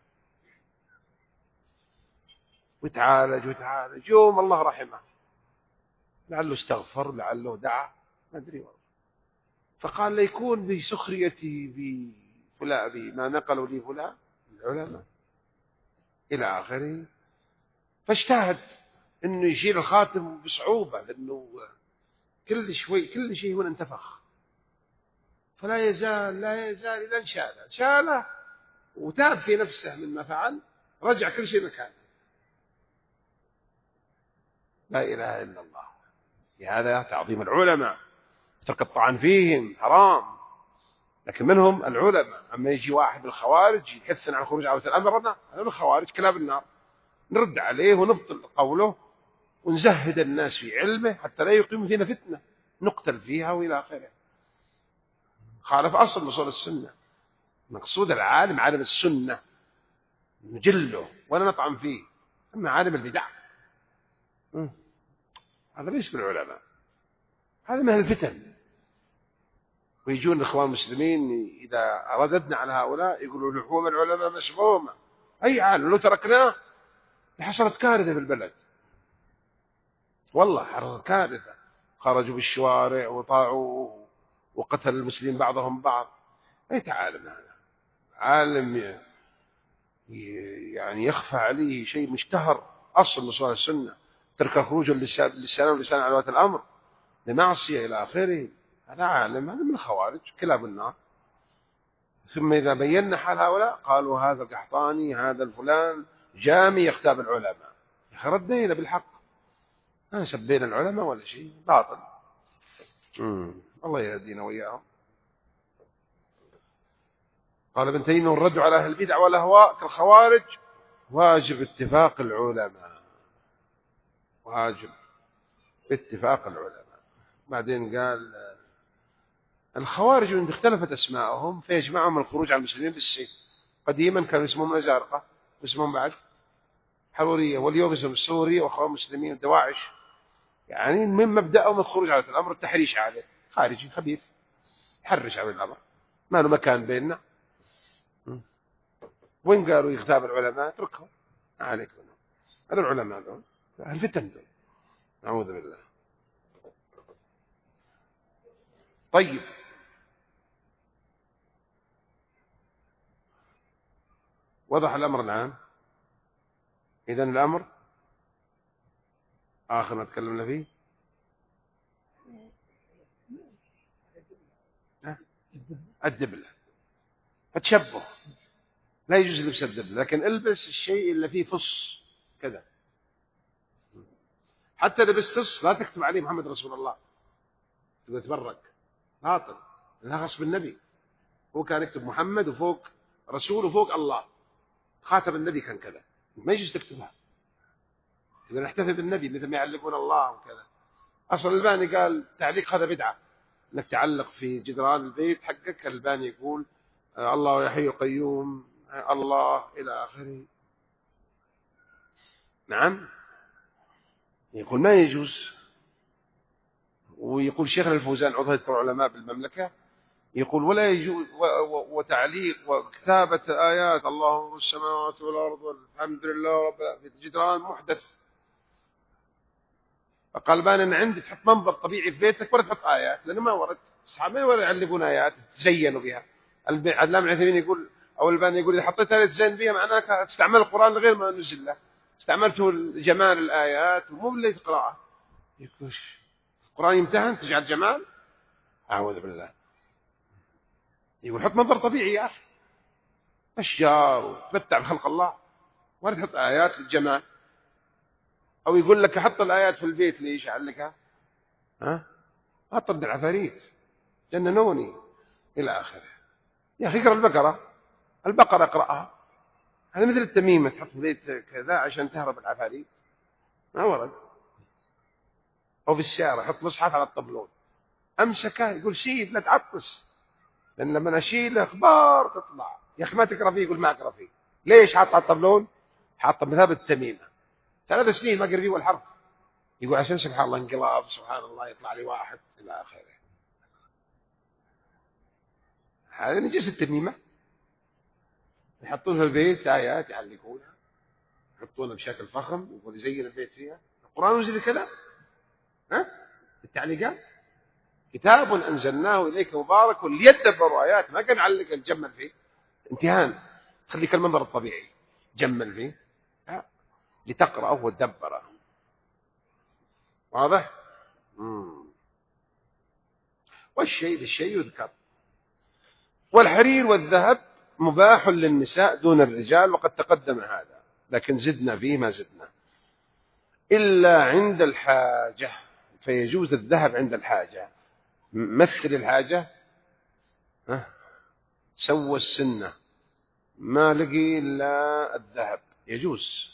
وتعالج وتعالج. يوم الله رحمه، لعله استغفر لعله دعا ما أدري والله. فقال ليكون بسخريتي بفلان بما نقلوا لي فلان العلماء إلى آخره. فاجتهد إنه يشيل الخاتم بصعوبة، لأنه كل شوي كل شيء هنا انتفخ، فلا يزال لا يزال إلى أن شاله شاله وتاب في نفسه مما فعل، رجع كل شيء مكانه. لا إله إلا الله. هذا تعظيم العلماء، ترك الطعن فيهم حرام، لكن منهم العلماء. أما يجي واحد من الخوارج يحثنا على الخروج على الأمر، هذا من الخوارج كلاب النار، نرد عليه ونبطل قوله ونزهد الناس في علمه حتى لا يقيم فينا فتنة نقتل فيها وإلى آخره. خالف أصل من أصول السنة. مقصود العالم عالم السنة نجله ولا نطعن فيه. أما عالم البدع هذا ليس من العلماء، هذا من الفتن. ويجون الإخوان المسلمين إذا رددنا على هؤلاء يقولوا لحوم العلماء مسمومة. أي عالم لو تركناه لحصلت كارثة في البلد، والله حصلت كارثة. خرجوا بالشوارع وطاعوا وقتل المسلمين بعضهم بعض. أي عالم هذا؟ عالم يعني يخفى عليه شيء مشتهر أصل من أصول السنة، ترك خروج اللسان ولسان على ولاة الأمر لمعصية إلى آخره. هذا عالم، هذا من الخوارج كلاب النار. ثم إذا بينا حال هؤلاء قالوا هذا القحطاني هذا الفلان جامي يغتاب العلماء. ردينا بالحق، ما سبينا العلماء ولا شيء، باطل. مم. الله يهدينا وإياهم. قال ابن تيمية الرد على أهل البدع والأهواء كالخوارج واجب اتفاق العلماء، واجب اتفاق العلماء. بعدين قال الخوارج من اختلفت أسماءهم فيجمعهم الخروج على المسلمين بالسيف. قديما كانوا اسمهم أزارقة واسمهم بعد حرورية، واليوم اسمهم السورية وأخوان المسلمين الدواعش. يعني من مبدأهم الخروج على الأمر التحريش عليه، خارجي خبيث يحرش على الأمر، ما له مكان بيننا. وين قالوا يغتاب العلماء؟ اتركهم عليك منهم، هذا العلماء دول الفتن دول، نعوذ بالله. طيب وضح الأمر الآن. إذن الأمر آخر ما تكلمنا فيه الدبلة، التشبه. لا يجوز لبس الدبلة، لكن البس الشيء اللي فيه فص كذا. حتى لبس فص لا تكتب عليه محمد رسول الله، تبغى تبرك باطل، لا غصب النبي. هو كان يكتب محمد وفوق رسول وفوق الله، خاتم النبي كان كذا، ما يجوز تكتبها. إذا نحتفي بالنبي مثل ما يعلقون الله وكذا. أصل الباني قال تعليق هذا بدعة، انك تعلق في جدران البيت حقك الباني يقول الله يا حي القيوم الله إلى آخره. نعم، يقول ما يجوز. ويقول شيخنا الفوزان عضو هيئة العلماء بالمملكة يقول ولا يجوز وتعليق وكتابة آيات الله نور السماوات والأرض والحمد لله رب في الجدران محدث. فقال بان أنا عندي تحط منظر طبيعي في بيتك ولا تحط آيات، لأنه ما ورد الصحابة ولا يعلقون آيات تزينوا بها. العلامة ابن عثيمين يقول أو الباني يقول إذا حطيت آيات تزين بها معناها تستعمل القرآن غير ما نزل له، استعملته جمال الآيات ومو اللي تقرأه. يقول القرآن يمتهن تجعل جمال، أعوذ بالله. يقول حط منظر طبيعي يا أخي، أشجار وتمتع بخلق الله، ولا تحط آيات للجمال. أو يقول لك حط الآيات في البيت ليش علقها؟ ها؟ أطرد العفاريت جننوني إلى آخره. يا أخي اقرأ البقرة، البقرة اقرأها، هذا مثل التميمة تحط في البيت كذا عشان تهرب العفاريت، ما ورد. أو في الشارع حط مصحف على الطبلون، أمسكه يقول شيل لا تعطس، لأن لما أشيل أخبار تطلع. يا أخي ما تقرأ فيه، يقول ما أقرأ فيه. ليش حاط على الطبلون؟ حاط بمثابة التميمة، ثلاث سنين ما قرأ فيه والحرف، يقول عشان سبحان الله انقلاب سبحان الله يطلع لي واحد إلى آخره. هذا نجس التميمة. يحطون في البيت آيات يعلقونها، يحطونها بشكل فخم يقول يزين البيت فيها. القرآن نزل كذا، ها؟ التعليقات كتاب أنزلناه إليك مبارك ليدبروا آيات، ما كان علق الجمل فيه امتهان، خليك المنظر الطبيعي جمل فيه، ها؟ لتقرأه وتدبره. واضح؟ مم. والشيء بالشيء يذكر. والحرير والذهب مباح للنساء دون الرجال، وقد تقدم هذا، لكن زدنا فيه ما زدنا. إلا عند الحاجة، فيجوز الذهب عند الحاجة. مثل الحاجة، ها سوى السنة ما لقي إلا الذهب يجوز.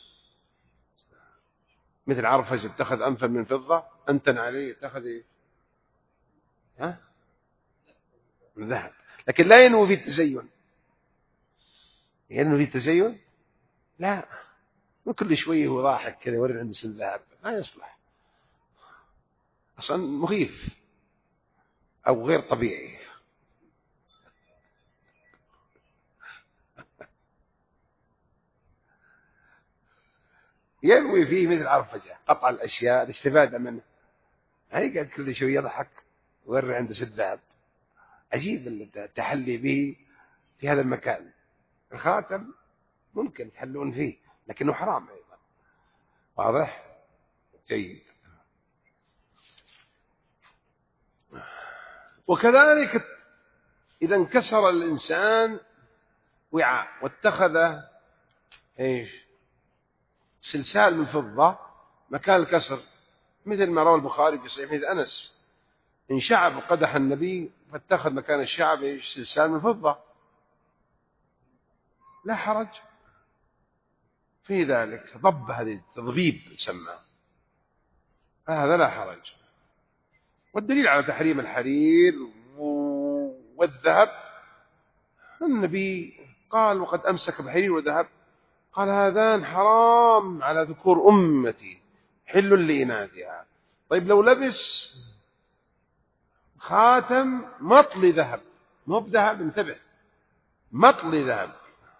مثل عرفج اتخذ أنفا من فضة، أنتن عليه اتخذ ها ذهب، لكن لا ينوي في التزين. ينوي في التزين لا، من كل شوية هو ضاحك كذا يوري عنده سن ذهب، ما يصلح أصلا، مخيف أو غير طبيعي. ينوي فيه مثل عرفجة قطع الأشياء الاستفادة منه، هي قاعد كل شوية يضحك ويوري عنده سن ذهب. عجيب التحلي به في هذا المكان. الخاتم ممكن تحلون فيه لكنه حرام أيضا. واضح؟ جيد. وكذلك إذا انكسر الإنسان وعاء واتخذ إيش سلسال من فضة مكان الكسر، مثل ما روى البخاري في صحيح حديث أنس: انشعب قدح النبي فاتخذ مكان الشعب إيش سلسال من فضة، لا حرج في ذلك. ضب، هذه تضبيب تسمى، هذا لا حرج. والدليل على تحريم الحرير والذهب النبي قال: وقد أمسك بحرير وذهب، قال: هذان حرام على ذكور أمتي حل لإناثها. طيب لو لبس خاتم مطلي ذهب، مو بذهب، انتبه، مطلي ذهب،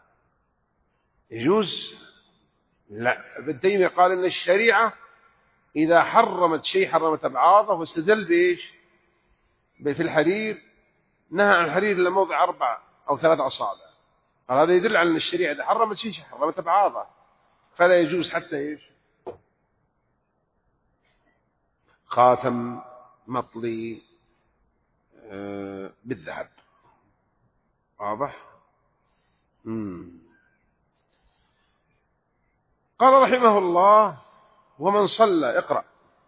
يجوز؟ لا. ابن تيمية قال إن الشريعة إذا حرمت شيء حرمت أبعاضه، واستدل بإيش؟ في الحرير نهى عن الحرير إلا موضع أربع أو ثلاث أصابع، قال هذا يدل على أن الشريعة إذا حرمت شيء حرمت أبعاضه، فلا يجوز حتى إيش خاتم مطلي آه بالذهب. واضح؟ مم. قال رحمه الله: ومن صلى، اقرأ.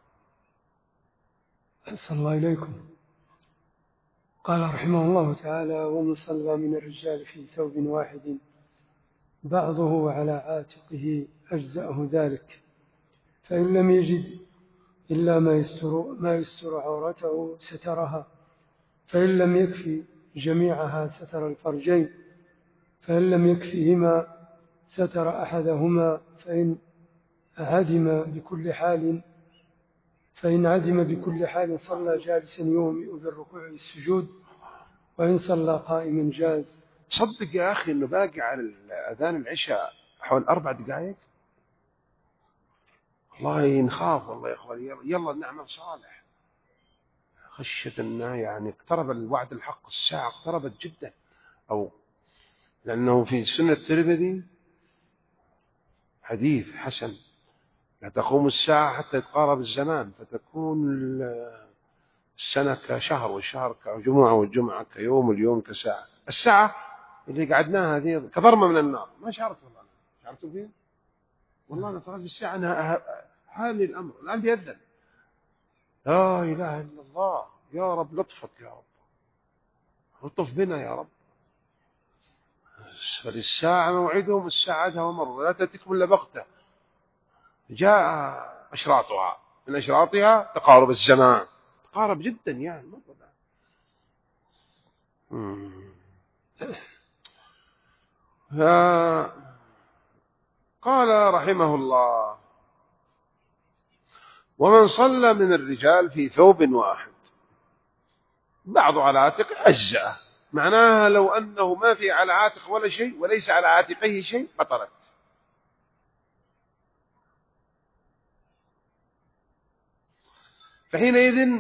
أحسن الله إليكم. قال رحمه الله تعالى: ومن صلى من الرجال في ثوب واحد بعضه على عاتقه أجزأه ذلك، فإن لم يجد إلا ما يستر, ما يستر عورته سترها، فإن لم يكفي جميعها ستر الفرجين، فإن لم يكفيهما ستر أحدهما، فإن عدم بكل حال فإن عدم بكل حال صلى جالسا يومئ بالركوع والسجود، وإن صلى قائما جاز. صدق يا أخي أنه باقي على أذان العشاء حول أربع دقائق. والله نخاف والله يا أخواني، يلا نعمل صالح خشية أنه يعني اقترب الوعد الحق، الساعة اقتربت جدا. أو لأنه في سنة الترمذي حديث حسن: لا تقوم الساعة حتى يتقارب الزمان، فتكون السنة كشهر، والشهر كجمعة، والجمعة كيوم، واليوم كساعة. الساعة اللي قعدناها هذه كضرمة من النار، ما شعرت والله. شعرتوا فيه؟ والله أنا صارت بالساعة أنا حالي الأمر الآن بيذن. لا إله إلا الله، يا رب لطفك يا رب، لطف بنا يا رب. فالساعة موعدهم، الساعة عادها ومر، لا تأتيكم إلا بغتة. جاء أشراطها، من أشراطها تقارب الزمان، تقارب جدا يعني مرة. قال رحمه الله: ومن صلى من الرجال في ثوب واحد بعض على عاتقه أجزأه، معناها لو أنه ما في على عاتق ولا شيء وليس على عاتقه شيء بطلت. فحينئذ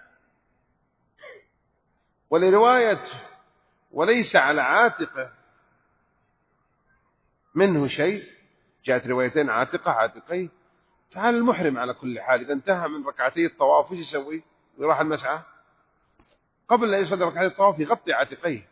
ولرواية وليس على عاتقه منه شيء، جاءت روايتين عاتقة عاتقي، فعلى المحرم على كل حال إذا انتهى من ركعتي الطواف وش يسوي؟ يروح المسعى قبل أن يصلي ركعتي الطواف يغطي عاتقيه،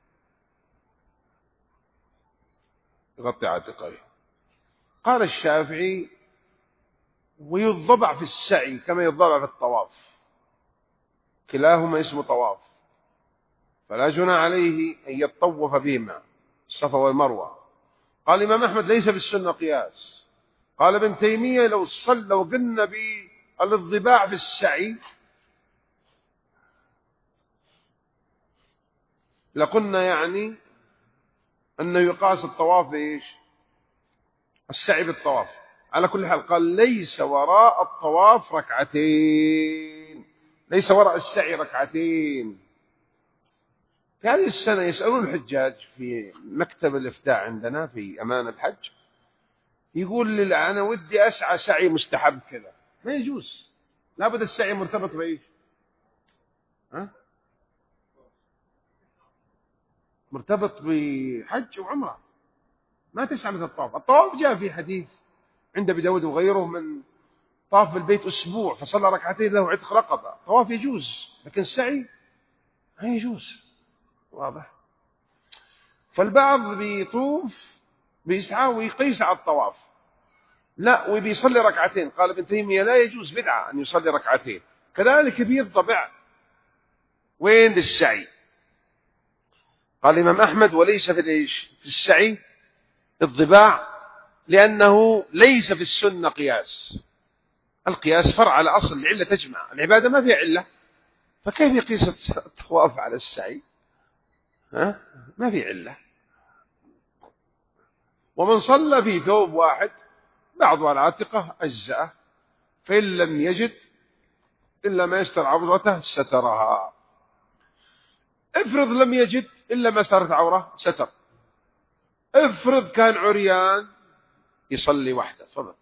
يغطي عاتقيه. قال الشافعي ويضبع في السعي كما يضبع في الطواف، كلاهما اسم طواف، فلا جناح عليه أن يطوف بهما الصفا والمروة. قال الإمام أحمد ليس في السنة قياس. قال ابن تيمية لو صلى لو قلنا بالضباع في السعي لقلنا يعني أنه يقاس الطواف إيش؟ السعي بالطواف. على كل حال قال ليس وراء الطواف ركعتين، ليس وراء السعي ركعتين. في هذه السنة يسألون الحجاج في مكتب الإفتاء عندنا في أمان الحج، يقول لي أنا ودي أسعى سعي مستحب كذا، ما يجوز، لابد السعي مرتبط بإيش؟ ها؟ مرتبط بحج وعمرة، ما تسعى مثل الطواف. الطواف جاء في حديث عند أبي داود وغيره من طاف بالبيت أسبوع فصلى ركعتين له عتق رقبة. طواف يجوز لكن السعي ما يجوز، واضح؟ فالبعض بيطوف بيسعى ويقيس على الطواف، لا وبيصلي ركعتين. قال ابن تيمية لا يجوز، بدعة أن يصلي ركعتين. كذلك بيضبع وين للسعي. قال الإمام أحمد وليس في الإيش في السعي الضباع لأنه ليس في السنة قياس. القياس فرع على أصل، العلة تجمع، العبادة ما فيها علة، فكيف يقيس الطواف على السعي؟ ها؟ ما في علة. ومن صلى في ثوب واحد بعض على عاتقه أجزأه، فإن لم يجد إلا ما يستر عورته سترها. افرض لم يجد إلا ما استرت عوره ستر. افرض كان عريان يصلي وحده. تفضل.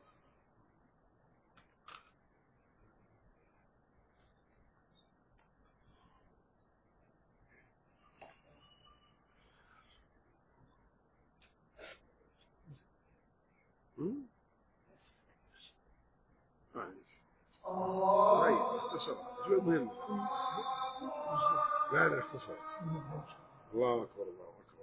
طيب اختصر شوي مهم. لا لا اختصر. الله أكبر الله أكبر.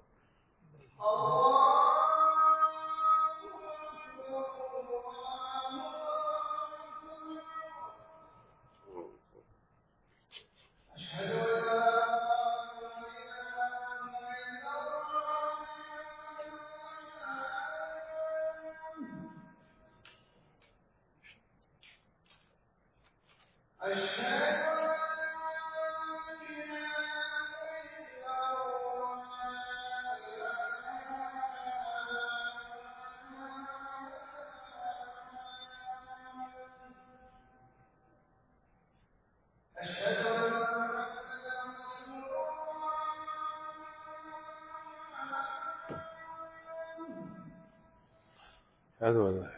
هذا ولا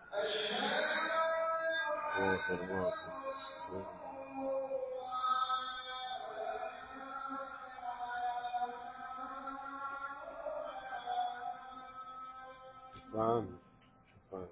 الله أكبر الله أكبر. شكرا شكرا.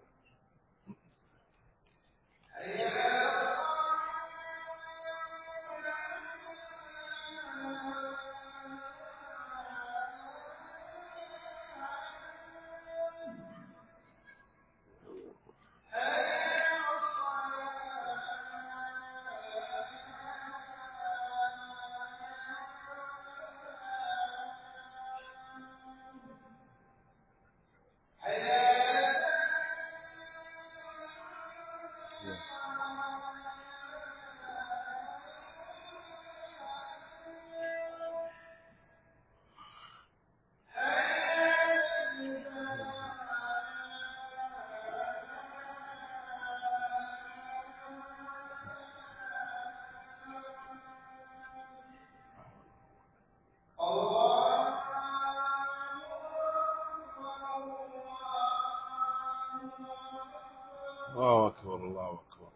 الله أكبر الله أكبر.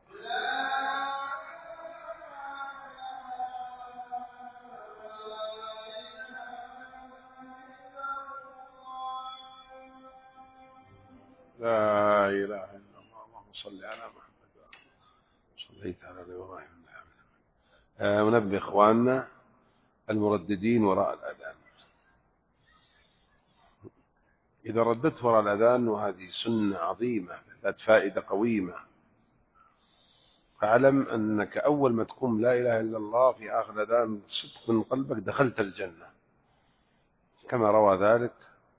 لا إله إلا الله. اللهم صل على محمد. ونبه إخواننا المرددين وراء الأذان. إذا رددت وراء الأذان، وهذه سنة عظيمة ذات فائدة قويمة، فاعلم أنك أول ما تقوم لا إله إلا الله في آخر الأذان صدق من قلبك دخلت الجنة، كما روى ذلك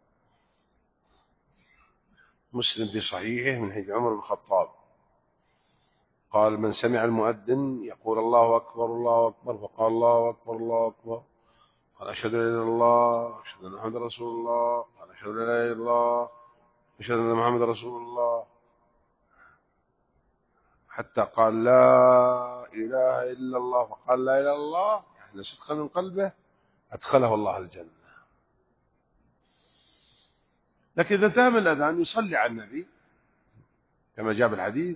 مسلم في صحيحه من حديث عمر بن الخطاب قال: من سمع المؤذن يقول الله أكبر الله أكبر فقال الله أكبر الله أكبر، قال: أشهد أن لا إله إلا الله، أشهد أن محمدا رسول الله، قال: أشهد أن لا إله إلا الله، أشهد أن محمدا رسول الله، حتى قال: لا إله إلا الله، فقال: لا إله إلا الله، يعني صدقا من قلبه، أدخله الله الجنة. لكن إذا تام الأذان يصلي على النبي كما جاء بالحديث،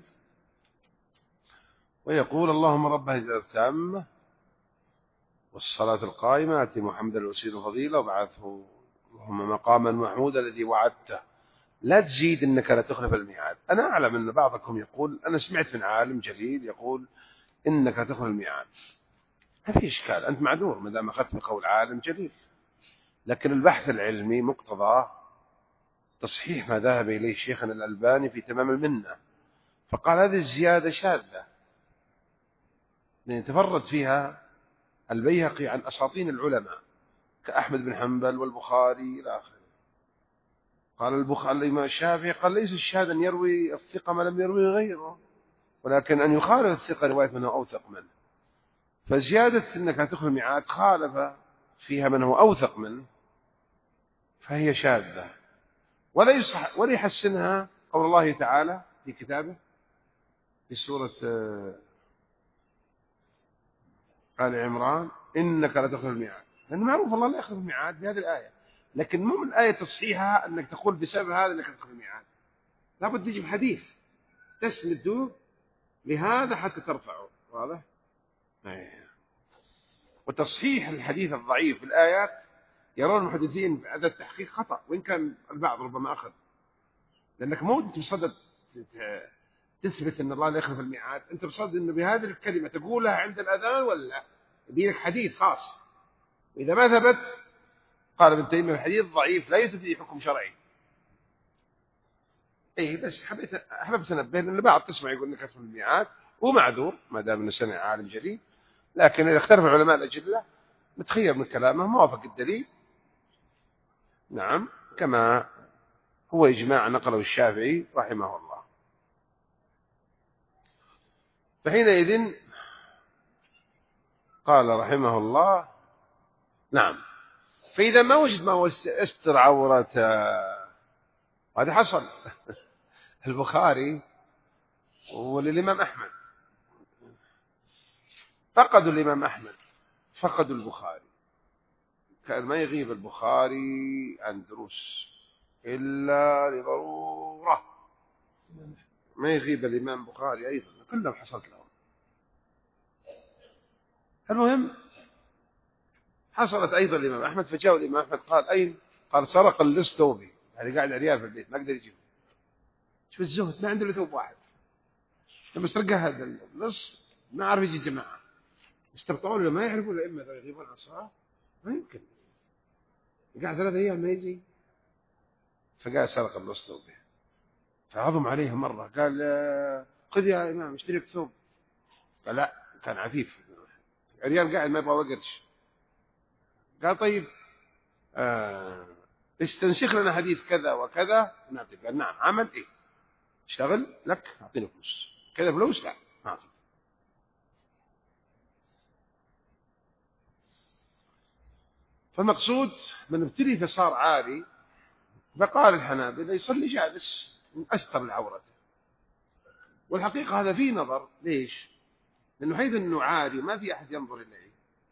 ويقول: اللهم رب هذه التامة والصلاة القائمة آت محمدا الوسيلة الفضيلة وابعثه اللهم مقاما محمودا الذي وعدته. لا تزيد إنك لا تخلف الميعاد. أنا أعلم أن بعضكم يقول، أنا سمعت من عالم جليل يقول إنك تخلف الميعاد. ما في إشكال، أنت معذور ما دام أخذت بقول عالم جليل، لكن البحث العلمي مقتضاه تصحيح ما ذهب إليه شيخنا الألباني في تمام المنة، فقال هذه الزيادة شاذة لأن تفرد فيها البيهقي عن أساطين العلماء كأحمد بن حنبل والبخاري إلى آخره. قال البخاري الإمام الشافعي قال: ليس الشاذ أن يروي الثقة ما لم يروي غيره، ولكن أن يخالف الثقة رواية من هو أوثق منه. فزيادة أنك تدخل الميعاد خالف فيها من هو أوثق منه، فهي شاذة. ولا يصح ولا يحسنها قول الله تعالى في كتابه في سورة آل عمران: إنك لا تخلف الميعاد، لأنه معروف الله لا يخلف الميعاد بهذه الآية، لكن مو من الآية تصحيحها أنك تقول بسبب هذا أنك تخلف الميعاد. لابد تجيب حديث تسند لهذا حتى ترفعه. واضح؟ وتصحيح الحديث الضعيف في الآيات يرون المحدثين هذا التحقيق خطأ، وإن كان البعض ربما أخذ، لأنك مو أنت بصدد تثبت أن الله لا يخلف الميعاد، أنت بصدد أنه بهذه الكلمة تقولها عند الأذان ولا لا، يبي لك حديث خاص. وإذا ما ثبت قال ابن تيمية الحديث ضعيف لا يثبت حكم شرعي. إيه بس حبيت أحببت أنبه لأن بعض تسمع يقول إنك تخلف الميعاد ومعذور ما دام إنه سمع عالم جليل، لكن إذا اختلف العلماء الأجلة نتخير من كلامه موافق الدليل. نعم، كما هو إجماع نقله الشافعي رحمه الله. فحينئذ قال رحمه الله: نعم، فإذا ما وجد ما هو استر عورته، هذا حصل البخاري وللإمام أحمد، فقدوا الإمام أحمد، فقدوا البخاري، كان ما يغيب البخاري عن دروس إلا لضرورة، ما يغيب الإمام البخاري أيضا، كلهم حصلت لهم. المهم حصلت أيضا الإمام أحمد، فجاء الإمام أحمد قال: أين؟ قال: سرق اللص ثوبي، يعني قاعد عريان في البيت ما قدر يجيبه. شوف الزهد، ما عنده إلا ثوب واحد، لما سرقها هذا اللص ما عرف يجي الجماعة، استبطعوا له ما يعرفوا الأئمة إذا يغيبون عن الصلاة ما يمكن، قاعد ثلاثة أيام ما يجي، فقال: سرق اللص ثوبي. فعظم عليه مرة قال: خذ يا إمام اشتري لك ثوب. قال: لا، كان عفيف عريان قاعد ما يبغى قرش. قال: طيب آه استنسخ لنا حديث كذا وكذا نعطيك. قال: نعم. عمل إيه؟ اشتغل لك أعطيني فلوس، كذا فلوس لا ما أعطيك. فالمقصود من ابتلي فصار عاري، فقال الحنابلة يصلي جالس أستر العورة، والحقيقة هذا فيه نظر. ليش؟ لأنه حيث أنه عاري ما في أحد ينظر إليه،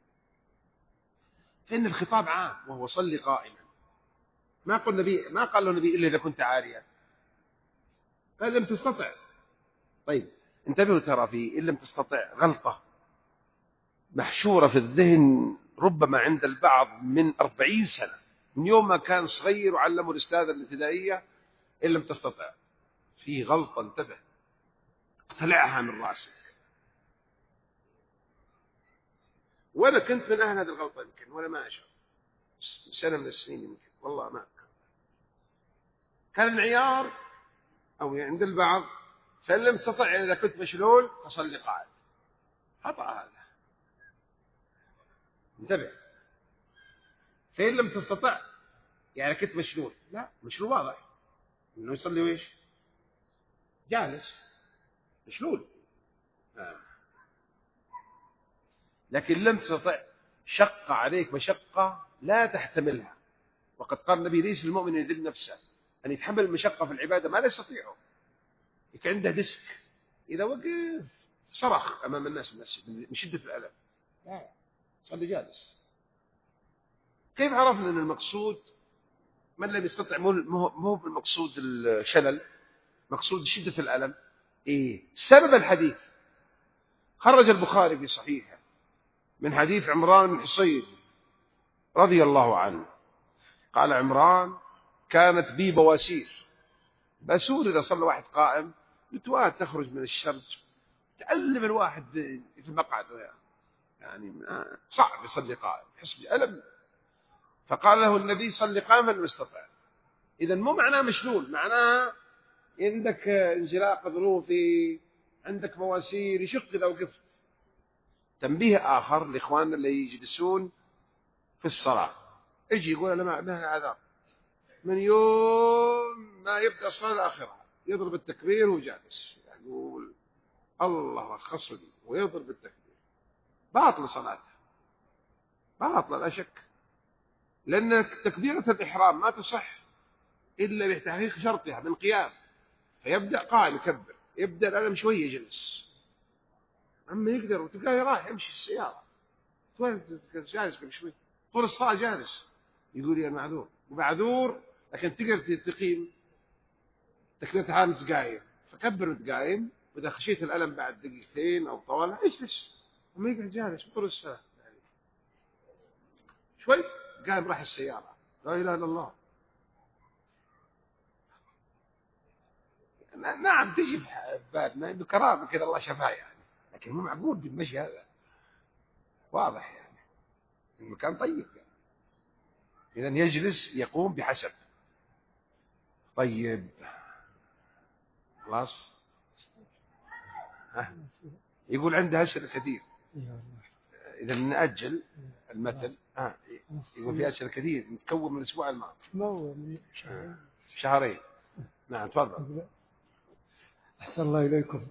فإن الخطاب عام وهو صلي قائما، ما قال النبي ما قال له النبي إلا إذا كنت عاريا، قال لم تستطع. طيب انتبهوا، ترى في إن لم تستطع غلطة محشورة في الذهن ربما عند البعض من أربعين سنة، من يوم ما كان صغير وعلمه الأستاذ الابتدائية إن لم تستطع، فيه غلطة انتبه اقتلعها من رأسك. وأنا كنت من أهل هذه الغلطة يمكن وأنا ما أشعر، سنة من السنين يمكن والله ما أذكر. كان المعيار أو عند البعض فإن لم تستطع إذا كنت مشلول فصلي قاعد. خطأ هذا، انتبه. فإن لم تستطع يعني كنت مشلول، لا مشلول واضح إنه يصلي وإيش جالس مشلول. آه. لكن لم تستطع شق عليك مشقة لا تحتملها، وقد قال النبي ليس المؤمن يذل نفسه أن يتحمل المشقة في العبادة ما لا يستطيعه. يكون عنده ديسك إذا وقف صرخ أمام الناس في المسجد من شدة الألم، لا صلي جالس. كيف عرفنا أن المقصود من لم يستطع مو بالمقصود الشلل، مقصود شدة الألم؟ إيه سبب الحديث؟ خرج البخاري في صحيحه من حديث عمران بن حصين رضي الله عنه قال عمران كانت بي بواسير. باسور إذا صلى واحد قائم متوات تخرج من الشرج تألم الواحد في المقعد، يعني صعب يصلي قائم يحس بألم. فقال له النبي صلي قائما لم يستطع. إذن مو معناه مشلول، معناه عندك انزلاق ظروفي، عندك بواسير يشق إذا وقفت. تنبيه آخر لإخواننا اللي يجلسون في الصلاة، يجي يقول أنا ما لها عذاب من يوم ما يبدأ الصلاة الآخرة يضرب التكبير وجالس يقول الله رخص لي ويضرب التكبير، باطل صلاته، باطل لا شك، لأن تكبيرة الإحرام ما تصح إلا بتحقيق شرطها من قيام، فيبدأ قائم يكبر، يبدأ الألم شوية يجلس، أما يقدر وتلقاه راح يمشي السيارة جالس قبل شوي طول الصلاة جالس يقول يا معذور ومعذور، لكن تقدر تقيم تكبيرة الإحرام متقايم، فكبر متقايم، وإذا خشيت الألم بعد دقيقتين أو طوال اجلس، وما يقعد جالس طول الساعة يعني. شوي قام راح السيارة، لا إله إلا الله. نعم تجي في بالنا إنه كرامة كذا الله شفاه يعني، لكن مو معقول بالمشي هذا، واضح يعني المكان طيب يعني. إذن يجلس يقوم بحسب. طيب خلاص. يقول عنده أسئلة كثير، إذا نأجل المثل. آه. يقول في أسئلة كثير متكون من الأسبوع الماضي من شهرين شهرين. نعم تفضل. أحسن الله إليكم.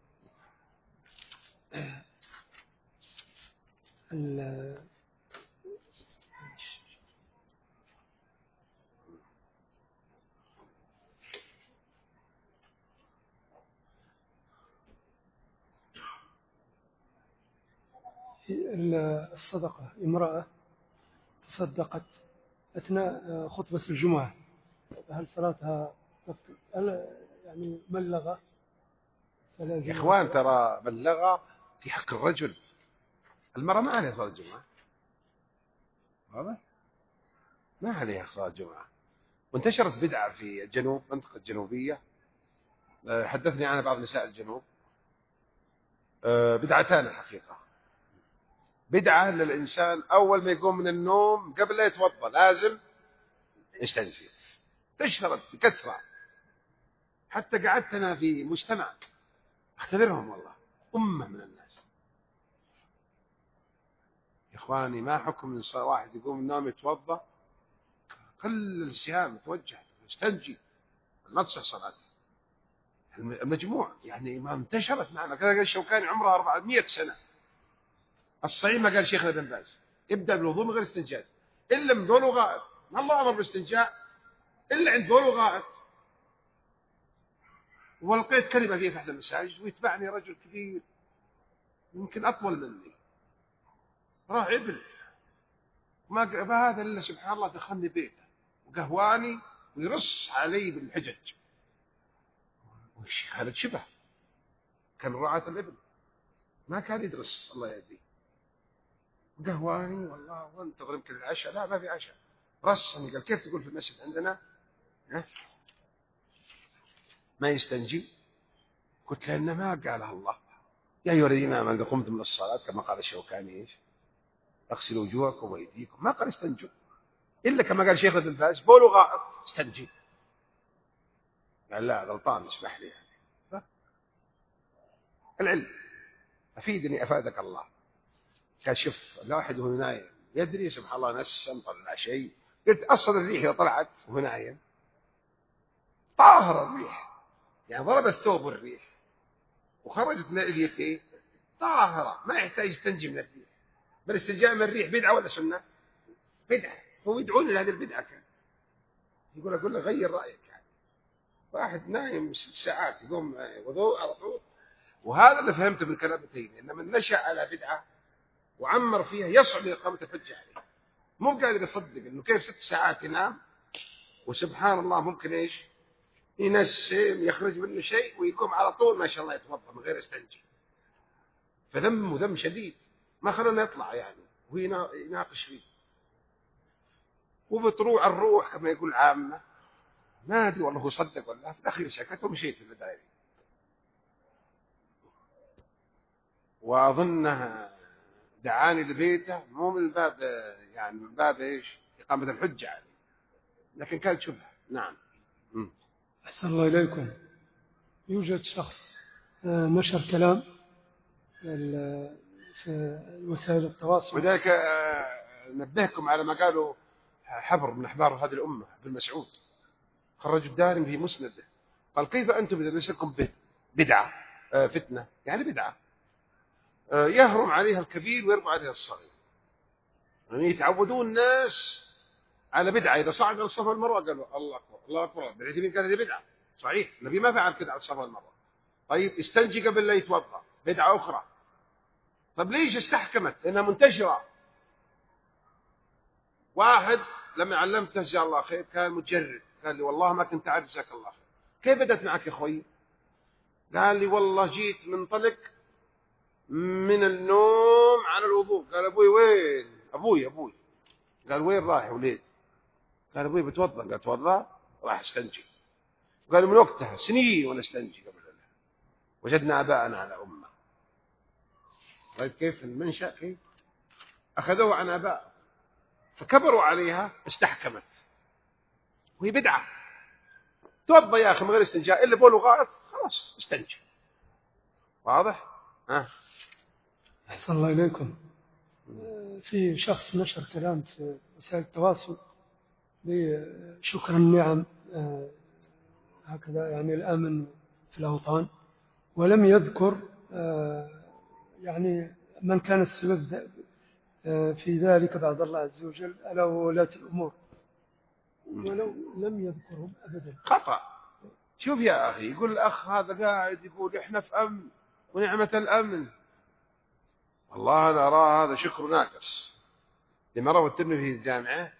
الصدقة، امرأة تصدقت أثناء خطبة الجمعة، هل صلاتها يعني ملغة؟ يا إخوان ترى ملغة في حق الرجل، المرأة ما عليها صلاة الجمعة، واضح؟ ما عليها صلاة الجمعة. وانتشرت بدعة في الجنوب، منطقة الجنوبية حدثني عنها بعض نساء الجنوب، بدعتان الحقيقة. بدعة للإنسان أول ما يقوم من النوم قبل لا يتوضأ لازم يستنجي، تشترط بكثرة. حتى قعدت أنا في مجتمع اختبرهم والله، أمة من الناس يا إخواني، ما حكم من واحد يقوم من النوم يتوضأ كل السهام توجه يستنجي ما تصح صلاته. المجموع يعني ما انتشرت معنا كذا. قال الشوكاني عمره أربعمائة سنة، الصحيح ما قال شيخنا ابن باز يبدأ بالوضوء من غير استنجاء إلا من بول وغائط، ما الله أمر بالاستنجاء إلا عند بول وغائط. ولقيت كلمة فيها في أحد المساجد ويتبعني رجل كبير يمكن أطول مني، راح عبل ما هذا إلا سبحان الله دخلني بيته وقهواني ويرص علي بالحجج. والشيخ خالد شبه كان رعاة الابن ما كان يدرس الله يهديه، قهواني والله وانتظر يمكن العشاء، لا ما في عشاء، رصني قال كيف تقول في المسجد عندنا ما يستنجي؟ قلت له إن ما قالها الله يا أيها الذين آمنوا إذا قمتم من الصلاة كما قال الشوكاني إيش اغسلوا وجوهكم وأيديكم، ما قال استنجوا، إلا كما قال شيخ ابن باز بول وغائط استنجي، قال لا غلطان اسمح لي. العلم أفيدني أفادك الله. قال شوف الواحد وهو نايم يدري سبحان الله نسم طلع شيء، قلت أصل الريح إذا طلعت وهو نايم طاهر الريح، يعني ضرب الثوب الريح وخرجت من اليدين طاهرة، ما يحتاج يستنجي من الريح. بل استنجاء من الريح بدعة ولا سنة؟ بدعة. هو يدعون إلى هذه البدعة. كان يقول أقول له غير رأيك، يعني واحد نايم ست ساعات يقوم وضوء على طول. وهذا اللي فهمته من كلام تيمية، إن من نشأ على بدعة وعمر فيها يصعب إقامة الحجة عليه. مو قاعد يصدق إنه كيف ست ساعات ينام وسبحان الله ممكن إيش ينسم يخرج منه شيء ويقوم على طول ما شاء الله يتوضأ من غير استنجي. فذم ذم شديد ما خلنا يطلع يعني ويناقش فيه. وبطروع الروح كما يقول عامة، ما أدري والله هو صدق ولا في الأخير سكت ومشيت في البداية. وأظنها دعاني لبيته مو من باب يعني من باب إيش إقامة الحجة عليه، لكن كانت شبهة. نعم. أحسن الله إليكم. يوجد شخص نشر كلام في وسائل التواصل، وذلك نبهكم على ما قالوا حبر من أحبار هذه الأمة ابن مسعود، خرج الدارمي في مسنده، قال كيف أنتم إذا ليس لكم بدعة فتنة يعني بدعة يهرم عليها الكبير ويربع عليها الصغير، يعني يتعودون الناس على بدعة. إذا صعد على الصفا والمروة قالوا الله أكبر الله أكبر، بعثمين قال هذه بدعة. صحيح النبي ما فعل كذا على الصفا والمروة. طيب استنجي قبل لا يتوضأ بدعة أخرى. طب ليش استحكمت؟ لأنها منتشرة. واحد لما علمته جزاه الله خير كان مجرد، قال لي والله ما كنت أعرف جزاك الله خير. كيف بدأت معك يا أخوي؟ قال لي والله جيت منطلق من النوم على الوضوء. قال أبوي وين؟ أبوي أبوي. قال وين رايح وليد؟ قال أبوي بتوضأ. قال توضأ راح استنجي. قال من وقتها سنين وأنا استنجي قبل الله. وجدنا آباءنا على أمة. طيب كيف المنشأ؟ كيف أخذوه عن آباء فكبروا عليها استحكمت وهي بدعة. توضأ يا أخي من غير استنجاء إلا بول وغائط خلاص استنجي. واضح؟ ها. أحسن الله إليكم. في شخص نشر كلام في وسائل التواصل بشكر النعم هكذا يعني الأمن في الأوطان، ولم يذكر يعني من كان السبب في ذلك بعد الله عز وجل ألا وولاة الأمور، ولو لم يذكرهم أبدا. خطأ. شوف يا أخي يقول الأخ هذا قاعد يقول إحنا في أمن ونعمة الأمن. والله أنا أرى هذا شكر ناقص. لما روى الترمذي في الجامعة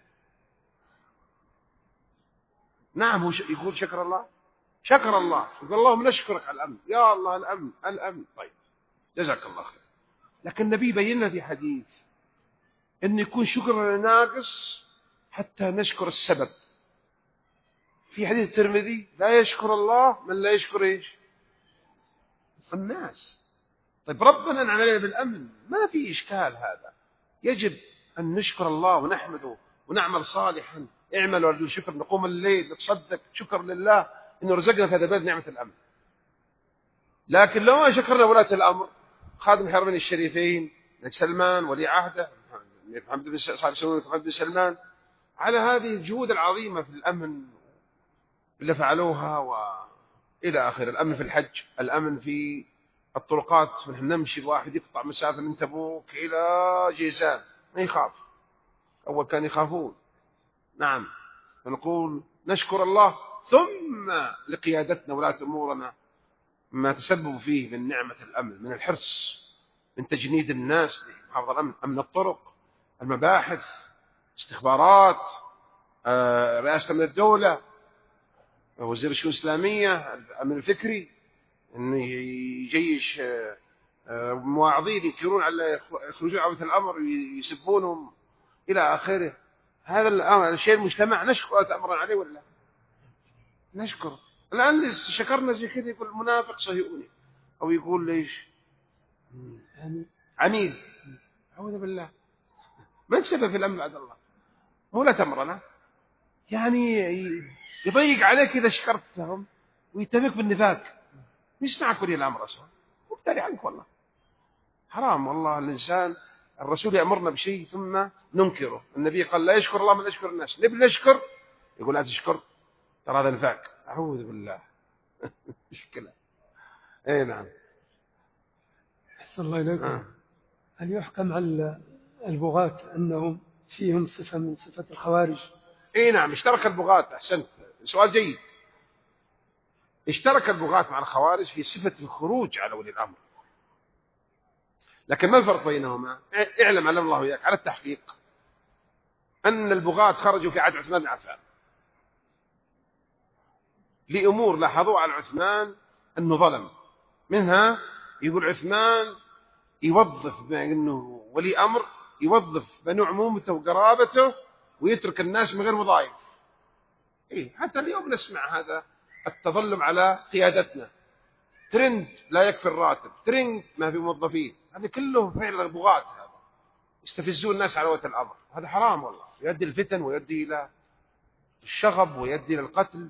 نعم هو يقول شكر الله شكر الله يقول اللهم نشكرك على الأمن يا الله الأمن الأمن. طيب جزاك الله خير. لكن النبي بينا في حديث أن يكون شكر ناقص حتى نشكر السبب. في حديث الترمذي لا يشكر الله من لا يشكر إيش الناس. طيب ربنا نعم علينا بالأمن ما في إشكال. هذا يجب أن نشكر الله ونحمده ونعمل صالحا. اعمل ورجل شكر، نقوم الليل نتصدق شكر لله إنه رزقنا في هذا البلد نعمة الأمن. لكن لو ما شكرنا ولاة الأمر خادم الحرمين الشريفين الملك سلمان ولي عهده محمد بن صاحب بن سلمان على هذه الجهود العظيمة في الأمن اللي فعلوها وإلى آخر. الأمن في الحج، الأمن في الطرقات، نحن نمشي الواحد يقطع مسافة من تبوك إلى جيزان ما يخاف. أول كان يخافون. نعم فنقول نشكر الله ثم لقيادتنا ولاة أمورنا ما تسبب فيه من نعمة الأمن، من الحرص، من تجنيد الناس لمحافظة الأمن، أمن الطرق، المباحث، استخبارات، رئاسة أمن الدولة، وزير الشؤون الإسلامية، الأمن الفكري، أن يجيش مواعظين ينكرون على يخرجون عن الأمر يسبونهم إلى آخره. هذا الشيء المجتمع نشكر أمرا عليه ولا نشكر. الآن شكرنا زي كذا يقول منافق صهيوني أو يقول ليش يعني عميل. أعوذ بالله. من سبب في الأمن بعد الله؟ هو لا تمرنا يعني يضيق عليك إذا شكرت لهم ويتهمك بالنفاق. يسمعك ولي الأمر أصلا وابتلي عنك. والله حرام والله. الإنسان الرسول يأمرنا بشيء ثم ننكره. النبي قال لا يشكر الله من يشكر الناس. نبي نشكر يقول لا تشكر، ترى هذا نفاق. أعوذ بالله. مشكلة. اي نعم. أحسن الله إليكم. آه. هل يحكم على البغاة أنهم فيهم صفة من صفة الخوارج؟ اي نعم، اشترك البغاة. أحسنت، سؤال جيد. اشترك البغاة مع الخوارج في صفة الخروج على ولي الأمر، لكن ما الفرق بينهما؟ اعلم علم الله وياك على التحقيق أن البغاة خرجوا في عهد عثمان بن عفان لأمور لاحظوا على عثمان أنه ظلم. منها يقول عثمان يوظف بما أنه ولي أمر، يوظف بنو عمومته وقرابته ويترك الناس من غير وظائف. إيه حتى اليوم نسمع هذا التظلم على قيادتنا. ترند لا يكفي الراتب، ترند ما في موظفين. هذا كله فعل بغاة، هذا يستفزون الناس على وجه الأمر. هذا حرام والله، يؤدي الفتن ويؤدي إلى الشغب ويؤدي إلى القتل.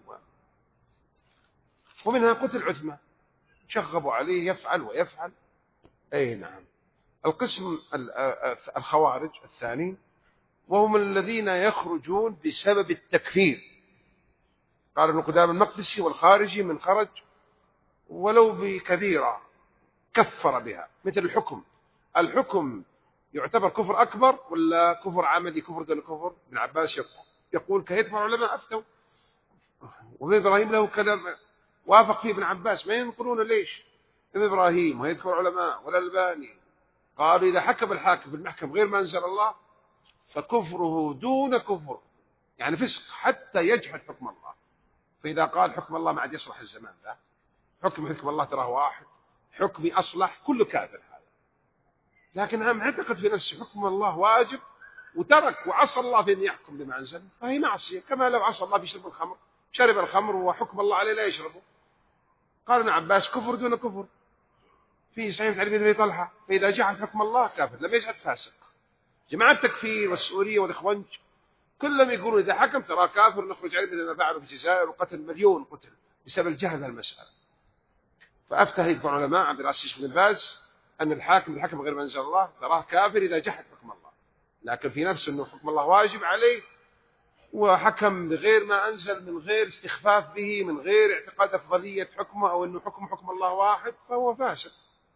ومنها قتل عثمان، شغبوا عليه يفعل ويفعل. أي نعم. القسم الخوارج الثاني وهم الذين يخرجون بسبب التكفير. قال ابن قدامة المقدسي والخارجي من خرج ولو بكبيرة كفر بها، مثل الحكم. الحكم يعتبر كفر أكبر ولا كفر عملي، كفر دون كفر؟ ابن عباس يقول كهيئة العلماء أفتوا، وابن إبراهيم له كلام وافق فيه ابن عباس، ما ينقلون ليش؟ ابن إبراهيم وهيئة العلماء والألباني قالوا إذا حكم الحاكم بالمحكم غير ما أنزل الله فكفره دون كفر، يعني فسق حتى يجحد حكم الله. فإذا قال حكم الله ما عاد يصلح الزمان ذا، حكم حكم الله تراه واحد، حكمي أصلح، كل كافر هذا. لكن هم اعتقد في نفسه حكم الله واجب وترك وعصى الله في أن يحكم بما أنزل، فهي معصية. كما لو عصى الله في شرب الخمر، شرب الخمر وحكم الله عليه لا يشربه. قال ابن عباس كفر دون كفر في صحيح تعريف ابن طلحة، فإذا جحد حكم الله كافر لم يجحد فاسق. جماعة التكفير والسورية والإخوانج كلهم يقولون إذا حكم ترى كافر نخرج عليه مثل ما فعلوا في الجزائر وقتل مليون قتل بسبب الجهل هالمسألة. فأفتى هيئة العلماء عبد العزيز بن باز أن الحاكم الحكم غير ما أنزل الله تراه كافر إذا جحد حكم الله، لكن في نفسه أنه حكم الله واجب عليه وحكم بغير ما أنزل من غير استخفاف به، من غير اعتقاد أفضلية حكمه أو أنه حكم حكم الله واحد، فهو فاسق.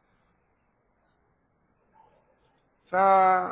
فلا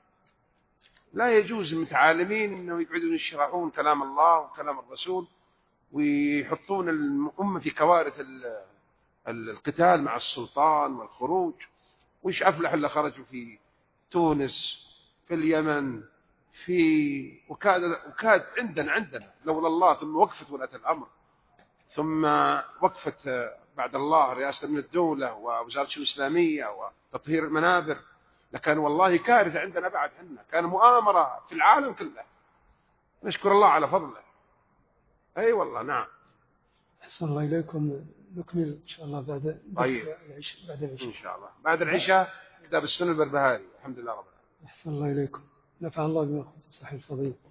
يجوز المتعالمين أنه يقعدون يشرحون كلام الله وكلام الرسول ويحطون الأمة في كوارث القتال مع السلطان والخروج. وإيش أفلح اللي خرجوا في تونس، في اليمن، في وكاد وكاد عندنا عندنا لولا الله، ثم وقفت ولاة الأمر، ثم وقفت بعد الله رئاسة من الدولة ووزارة الشؤون الإسلامية وتطهير المنابر، لكان والله كارثة عندنا بعد حنا، كان مؤامرة في العالم كله. نشكر الله على فضله. أي أيوة والله. نعم. أحسن الله إليكم. نكمل إن شاء الله بعد طيب. العشاء. بعد العشاء إن شاء الله بعد العشاء كتاب السنة البربهاري. الحمد لله رب العالمين. أحسن الله إليكم. نفع الله بما قلت صحيح الفضيل.